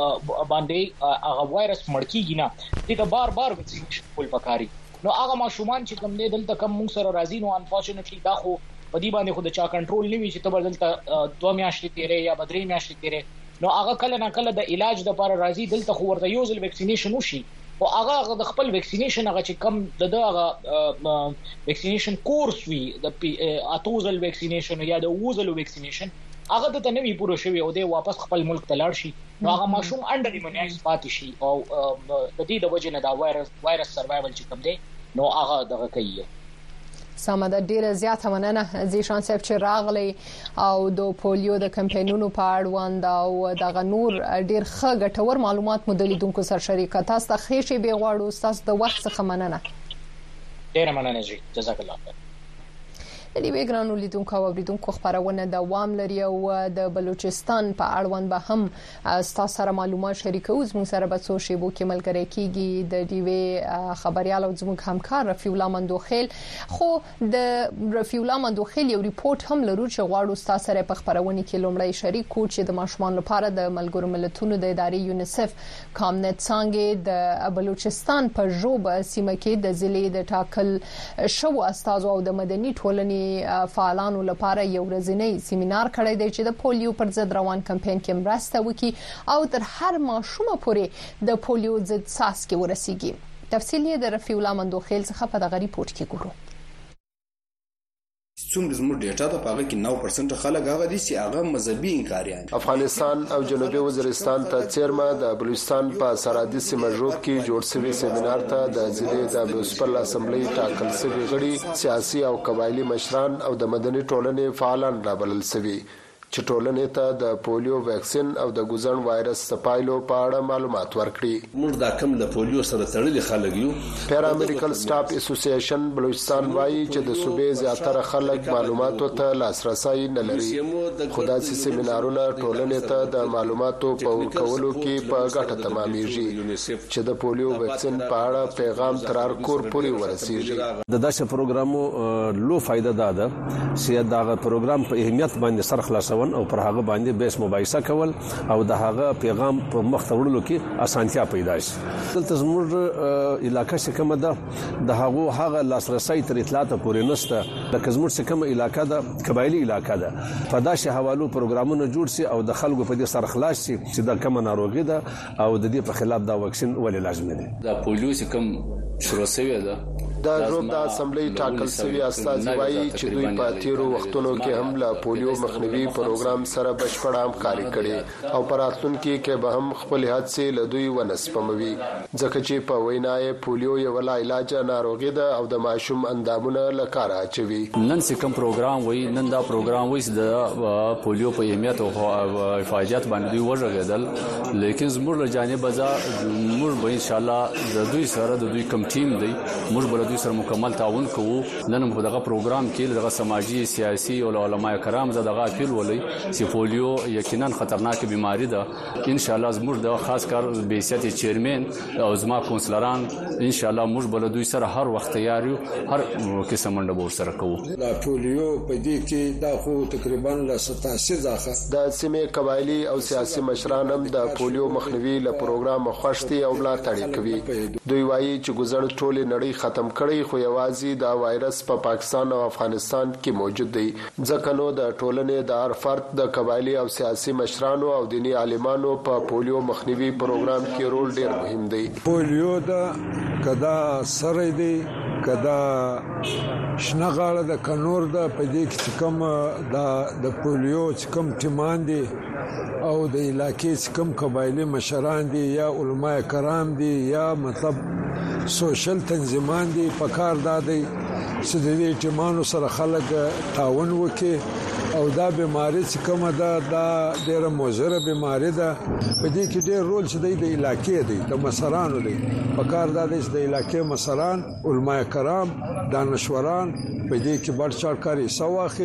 باندې هغه وایرس مړکیږي نه دې ته بار بار ویکسینیشن کول پکاري نو هغه ماشومان چې کم دی دلته کم موږ سره راځي نو انفورچونټلی دا خو په دې باندې خو د چا کنټرول نه وي چې ته دلته دوه میاشتې تیرې یا بدري میاشتې تیرې نو هغه کله نه کله د علاج لپاره راځي دلته خو ورته یو ځل ویکسینیشن وشي او هغه د خپل ویکسینیشن هغه چې کم د دغه ویکسینیشن کورس وي د اتوزل ویکسینیشن یا د ووزل ویکسینیشن هغه د تنوي پوره شوی او د واپس خپل ملک ته لاړ شي نو هغه ماشوم انډر ایمونایز پاتې شي او د دې د وجه نه دا وایرس وایرس سروایول چې کوم دی نو هغه دغه کوي سمه د ډیره زیاته مننه زیشان صاحب چې راغلی او د پولیو د کمپاینونو په اړوند او دغه نور ډیر ښه ګټور معلومات مو د لیدونکو سره شریک تاسو ته خېشي به غواړو تاسو د وخت څخه مننه ډیره مننه جی جزاک الله خیر د دې ګرانو لیدونکو او اوریدونکو خبرونه د وام لري او د بلوچستان په اړوند به هم تاسو سره معلومات شریکو زموږ سره به څو شیبو کې ملګری کیږي د دیوی خبريال او زموږ همکار رفیع الله مندوخیل خو د رفیع الله مندوخیل یو ریپورت هم لرو چې غواړو تاسو سره په خبرونه کې لومړی شریکو چې د ماشومان لپاره د ملګرو ملتونو د ادارې یونیسف کامنت څنګه د بلوچستان په جوب سیمه کې د ضلع د ټاکل شو استادو او د مدني ټولنې فعالانو لپاره یو ورځنی سیمینار کړی دی چې د پولیو پر ضد روان کمپاین کې مرسته وکړي او تر هر ماشومه پورې د پولیو ضد څاڅکي ورسیږي تفصیل یې د رفیع الله مندوخیل څخه په دغه ریپورت کې ګورو څومره زموږ ډیټا ته پاګه کې نو پرسنټ خلک هغه دي چې هغه مذهبي انکاریان افغانستان او جنوبي وزیرستان ته چیرمه د بلوچستان په سرحدي سیمه جوړ کې جوړ شوی سیمینار ته د ضلع د میونسپل اسمبلی ټاکل شوی غړي سیاسي او قبایلی مشران او د مدني ټولنې فعالان رابلل شوی چې ټولنې ته د پولیو ویکسین او د ګوزن وایرس سپایلو په اړه معلومات ورکړي موږ دا کم د پولیو سره تړلي خلک یو پیرا میډیکل سټاف اسوسییشن بلوچستان وایي چې د صوبې زیاتره خلک معلوماتو ته لاسرسي نه لري خدا سي سیمینارونه ټولنې ته د معلوماتو په ورکولو کې په ګټه تمامېږي چې د پولیو ویکسین په اړه پیغام ترار کور پوري ورسیږي د داسې پروګرامو لو فائدہ ده چې دا پروګرام په اهمیت باندې سر خلاصو ارزون او پر هغه باندې بیس مباحثه کول او د هغه پیغام په مخ ته وړلو کې اسانتیا پیدا شي. دلته زموږ علاقې څخه کومه ده د هغه هغه لاسرسي تر اطلاعات پورې نشته. د زموږ څخه کومه علاقې ده قبایلی علاقې ده په داسې حوالو پروګرامونه جوړ شي او د خلکو په دې سره خلاص شي چې دا کومه ناروغي ده او د دې په خلاف دا واکسین ولې لازمي دی. دا پولیو چې کوم شروع شوی ده د روب د اسمبلی ټاکل شوی استاد وایي چې دوی په تیرو وختونو کې هم له پولیو مخنیوي پروګرام سره بشپړه همکاري کړې او پر راتلونکي کې به هم خپل حادثه له دوی ونسپموي ځکه چې په وینای پولیو یو لا علاج ناروغي ده او د ماشوم اندامونه لکاره اچوي. نن چې کوم پروګرام وایي نن دا پروګرام وایي د پولیو په اهمیت او حفاظت باندې دوی ورغېدل لیکن زموږ له جانب ځا موږ به ان شاء الله د دوی سره د دوی کم ټیم دی موږ به دوی سره مکمل تعاون کوو. نن په دغه پروګرام کې دغه سماجی سیاسي او علماء کرام زدهغه اپیل ولي چې پولیو یقینا خطرناک بیماری ده. ان شاء الله زموږ د خاص کار بیسیت چیرمن او زما کونسلران ان شاء الله موږ بل دوی سره هر وخت تیار یو هر قسم منډه به سره کوو. لا پولیو په دې کې دا خو تقریبا ل ستاسو ځخه د سیمې قبایلی او سیاسي مشران هم د پولیو مخنیوي له پروګرام خوښتي او ملاتړ کوي. دوی وایي چې ګذر ټوله نړۍ ختم کړي خو یوازې دا وایرس په پا پاکستان او افغانستان کې موجود دی. ځکه نو د ټولنې د هر فرد د قبایلی او سیاسي مشرانو او دینی عالمانو په پولیو مخنیوي پروګرام کې رول ډیر مهم دی. پولیو دا کدا سره دی کدا شنغاله د کنور د پدې کې کوم د د پولیو چې کوم ټیمان دي او د علاقې چې کوم قبایلی مشران دي یا علماء کرام دي یا مطلب سوشل تنظیمان دي په کار دادي چې د دې ټیمانو سره خلک تعاون وکړي او دا بیماری چې کومه ده دا ډیره موزره بیماری ده په دې کې ډیر رول چې د علاقې دی د مسرانو دی په کار دادي چې د علاقې مسران علماء کرام دانشوران په دې کې بڑ چاړ کاری سواخي.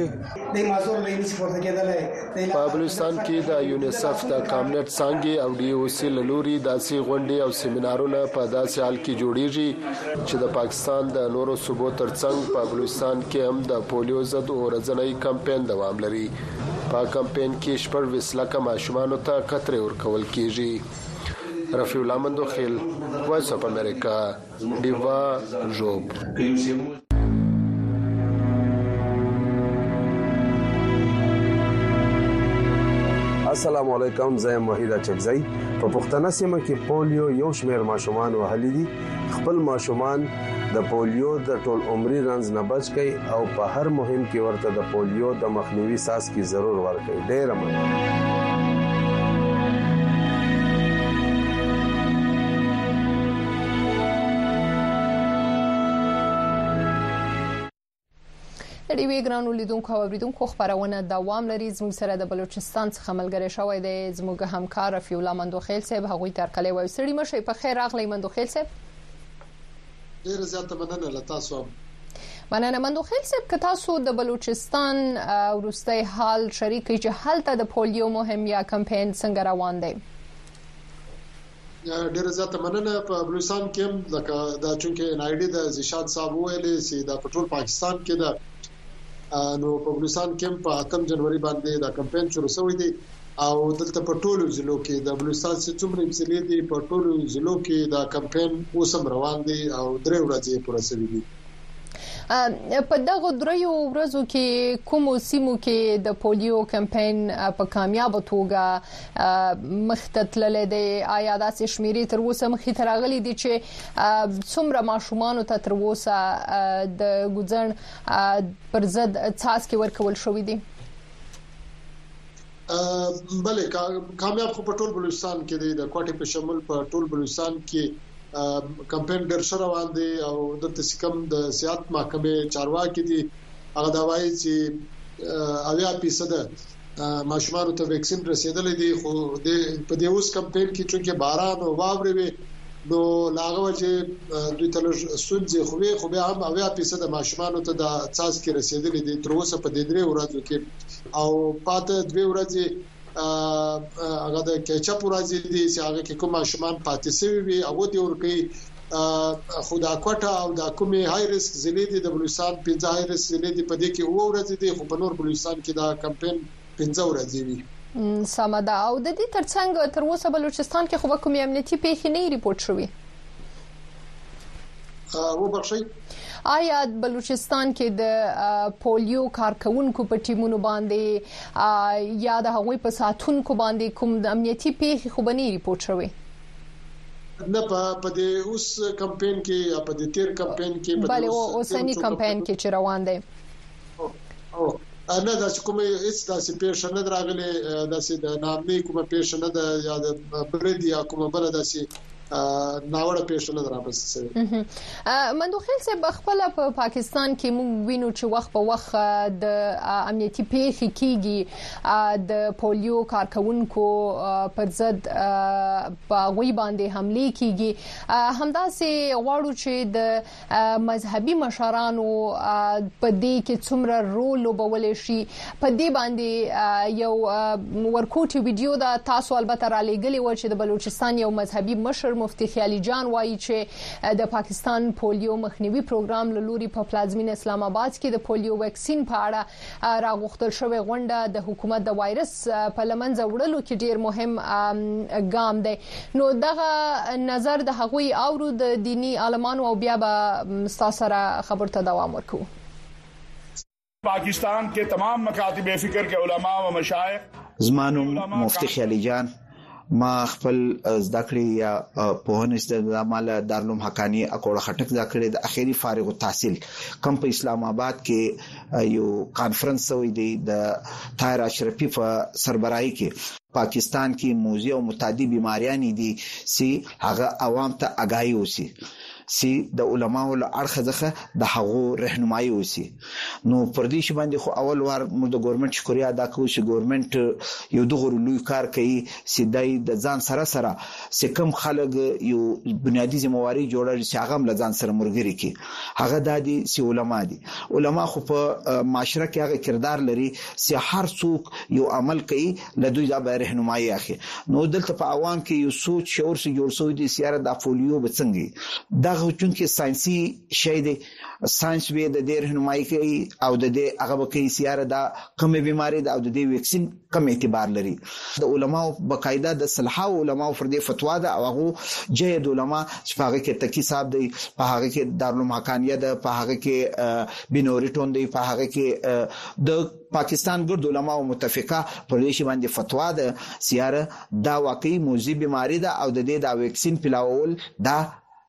په بلوچستان کې د یونیسف د کامنټ څنګه او ډي او سی لوري داسې غونډې او سیمینارونه په داسې حال کې جوړیږي چې د پاکستان د نورو صوبو ترڅنګ په بلوچستان کې هم د پولیو ضد اورځنۍ کمپاین دوام لري. په کمپاین کې شپږ وسلکه ماشومان ته قطرې ورکول کیږي. رفیع الله مندوخیل وایس اف امریکا دیوا جوب. السلام علیکم، زه موحد چکزی. په پښتنه سیمه کې پولیو یو شمېر ماشومان وهلي دي. خپل ماشومان د پولیو د ټول عمري رنځ نه بچ کړي او په هر مهم کې ورته د پولیو د مخنیوي ساس کې ضرور ورکړي. ډېر مننه. ډیوی ګرانو لیدونکو او اوریدونکو خبرونه دوام لري. زموږ سره د بلوچستان څخه ملګری شوی دی زموږ همکار رفیع الله مندوخیل صاحب. هغوی ترکلې وایي سړي مشه په خیر راغلی مندوخیل صاحب. ډیر زیاته مننه لتاسو. مننه مندوخیل صاحب که تاسو د بلوچستان وروستي حال شریک چې هلته د پولیو مهم یا کمپاین څنګه روان دی؟ ډیر زیاته مننه. په بلوچستان کې هم لکه دا چونکه نایډي د زیشاد صاحب ویلي چې د پټرول پاکستان کې د نو په بلوچستان کې په اتم جنوري باندې دا کمپاین شروع شوی دی او دلته په ټولو ضلعو کې د بلوچستان څخه څومره مسلې دي په ټولو ضلعو کې دا کمپاین اوسم روان دی او درې ورځې پوره شوی دی. په دغه دریو ورځو کې کوم سیمو کې د پولیو کمپاین په کامیاب توګه مختتلل دي؟ آیا د شمیرې تر اوسه مخې ته راغلي دي چې څومره ماشومان ته تر اوسه د ګوزن پر ضد څاڅکي ورکول شوې دي؟ بله کامیاب خو په ټول بلوچستان کې دی. د کوټې په شمول په ټول بلوچستان کې کمپاین ډېر شر روان دي او د تسکم د سیاحت محکمې چارواکي دي هغه دا وایي چې اویا فیصد ماشومان ته ویکسین رسیدلې دي. خو د په دې اوس کمپاین کې چې باران او واوري وي نو لاغه چې دوی تل سونځي خو به خو به هم اویا فیصد ماشومان ته د اساس کې رسیدلې دي تر اوسه په دې درې ورځو کې او پاته دوه ورځې هغه د کېچاپ ورځې دي چې هغه کې کوم ماشومان پاتې شوی وي او د ورکی خدا کوټه او د کومې های ریسک ضلع دي د بلوچستان پنځه های ریسک ضلع دي په دې کې و ورځې دي خو په نور بلوچستان کې دا کمپاین پنځه ورځې وي. سمدا او د دې ترڅنګ تر اوسه بلوچستان کې خو کومې امنیتي پیښې نه ریپورت شوې. و بخښئ آیا بلوچستان کې د پولیو کارکونکو په ټیمونو باندې یا د هغوی په ساتونکو باندې کوم د امنیتي پیښې خو بنې ریپورت شوې؟ نه په دې اوس کمپاین کې یا په دې تیر کمپاین کې بله اوسنی کمپاین کې چې روان دی او نه دا چې کومه هیڅ داسې پیښه نه راغلې، داسې د نامې کومه پیښه نه ده یا د برید یا کومه بل داسې ناوړه پیښه نه راپسې شوې. مندوخیل صاحب خپل په پاکستان کې موږ وینو چې وخت په وخت د امنیتي پیښې کیږي د پولیو کارکونکو پر ضد په غوي باندې حمله کیږي. همداسې غواړو چې د مذهبي مشرانو په دې کې څومره رول وبول شي. په دې باندې یو ورکوټي ویډیو دا تاسو البته را لېږلې و چې د بلوچستان یو مذهبي مشر مفتي خیالي جان وایي چې د پاکستان پولیو مخنیوي پروګرام له لوري په پلازمین اسلام آباد کې د پولیو ویکسین په اړه راغوښتل شوې غونډه د حکومت د وایرس په لمنځه وړلو کې ډیر مهم ګام دی. نو دغه نظر د هغوی اورو د دینی عالمانو او بیا به تاسو سره خبر ته دوام ورکو. पाकिस्तान के तमाम मकातिब फिक्र के उलमा व मशाइख زمانو مفتی خیالي جان ما خپل زدکړې یا په هنځ د عمل دارالعلوم حقانی اکوړه خټک زدکړې د اخیری فارغ التحصیل کم په اسلام آباد کې یو کانفرنس وې دی د طاهر اشرفي په سربراهي کې پاکستان کې موزي او متعدی بیماریاں دي سي هغه عوام ته اگاهي وسی سي د علماو له اړخه ځخه د هغو رهنمایي وسی. نو پردیش باندې خو اول وار موږ د ګورنمنت شکریا ادا کوو چې ګورنمنت یو دغه لوی کار کوي سیدای د ځان سره سره سکم خلک یو بنیادی ذمہواری جوړه چې هغه له ځان سره مرګري کی هغه د دي سی علما دي. علما خو په معاشره کې هغه کردار لري چې هر څوک یو عمل کوي له دوی د رهنمایي اخی. نو دلته په عوام کې یو سوچ شعور سي جوړ شوی دي سیاره د پولیو بڅنګي دا چونکه ساينسي شی دی ساينس به د دې رهنمایي کوي او د دې هغه به کوي سیاره دا کومه بیماری ده او د دې ویکسین کوم اعتبار لري. د علماو بقاعده د صلحه او علماو پر دې فتوا ده او هغه جید علما چې هغه کې تکی صاحب دی په هغه کې دارالعلوم حقانیه ده په هغه کې بنورټون دی په هغه کې د پاکستان ګرد علماء متفقه پر دې باندې فتوا ده سیاره دا واقعي موذي بیماری ده او د دې دا ویکسین پلاول دا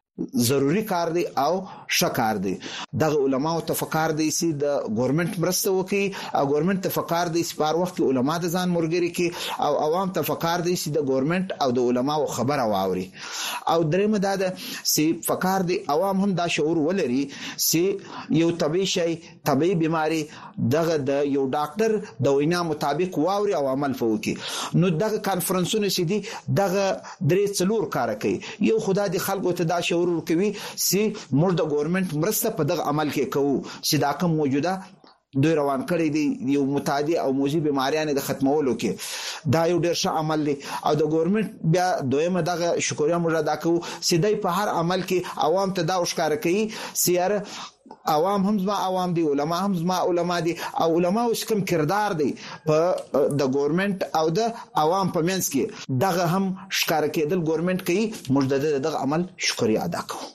ضروری کار دی او شکار دی. دغه علماو تفکر دی سي د ګورنمنت مرسته وکي او ګورنمنت تفکر دی سپار وخت علما د ځان مرګري کی او عوام تفکر دی سي د ګورنمنت او د علماو خبره واوري. او درېمه دا ده سي فکر دی عوام هم دا شعور ولري سي یو طبي شي طبي بيماري دغه د یو ډاکټر د وینا مطابق واوري او عمل وکي. نو دغه کانفرنسونه سي دي دغه درې څلور کار کوي. یو خدای د خلکو ته دا شعور کوي سي موږ د ګورنمنت مرسته په دغه عمل کې کوو چې دا کوم موجوده دوی روان کړی دی یو متعدی او موذي بیماریاں د ختمولو کې دا یو ډیر ښه عمل دی او د ګورنمنت بیا دویمه دغه شکریا موږ ادا کوو چې دای په هر عمل کې عوام ته دا ښکار کوي سیاره عوام هم زما عوام دي علما هم زما علما دي او علما اوس کوم کردار دی په د ګورنمنت او د عوام په منځ کې دغه هم ښکار کېدل ګورنمنت کوي موږ دغه عمل شکریا ادا کوو.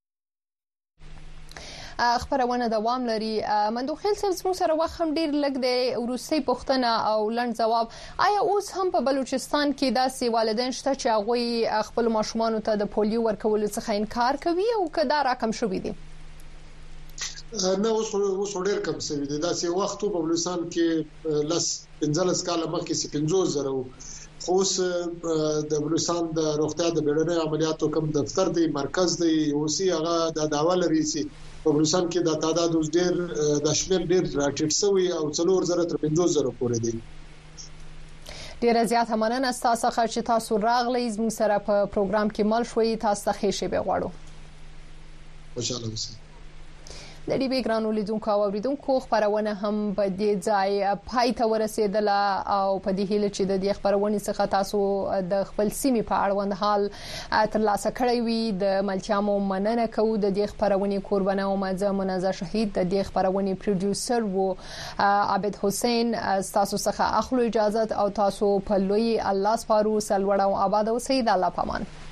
خبرونه دوام لري. مندوخیل صاحب زموږ سره وخت هم ډیر لږ دی. وروستي پوښتنه او لنډ جواب آیا اوس هم په بلوچستان کې داسې والدین شته چې هغه خپل ماشومان ته د پولیو ورکول څخه انکار کوي او کدا راکم شوی دي؟ نه اوس اوس ډیر کم شوی دی. دا سه وخت په بلوچستان کې لس پنځلس کال مخکې سي پنځوس زره خو اوس د بلوچستان د روغتیا د بیړنۍ عملیاتو کم دفتر دی مرکز دی اوسي هغه د داوا لري سي په بلوچستان کې د تعداد اوس ډیر د شمیر ډیر راټیټ شوی او څلور زره تر پنځوس زره پورې دی. ډیر زیات مننه تاسو څخه چې تاسو راغلی زموږ سره په پروګرام کې مل شوي. تاسو ته ښه شی به غواړو. خوشاله اوسئ. د دې بیګرانو لیدونکو او اوریدونکو خبرونه هم په دې ځای پای ته ورسېدله او په دې هیله چې د دې خبرونه څخه تاسو د خپل سیمې په اړوند حال ترلاسه کړی وي د ملتیا مو مننه کوو د دې خبرونه قربانه او مزه منازه شهید د دې خبرونه پروډوسر وو عابد حسین تاسو څخه اخلو اجازه او تاسو په لوی الله سپارو سلوړ او آباد اوسئ د الله پامان.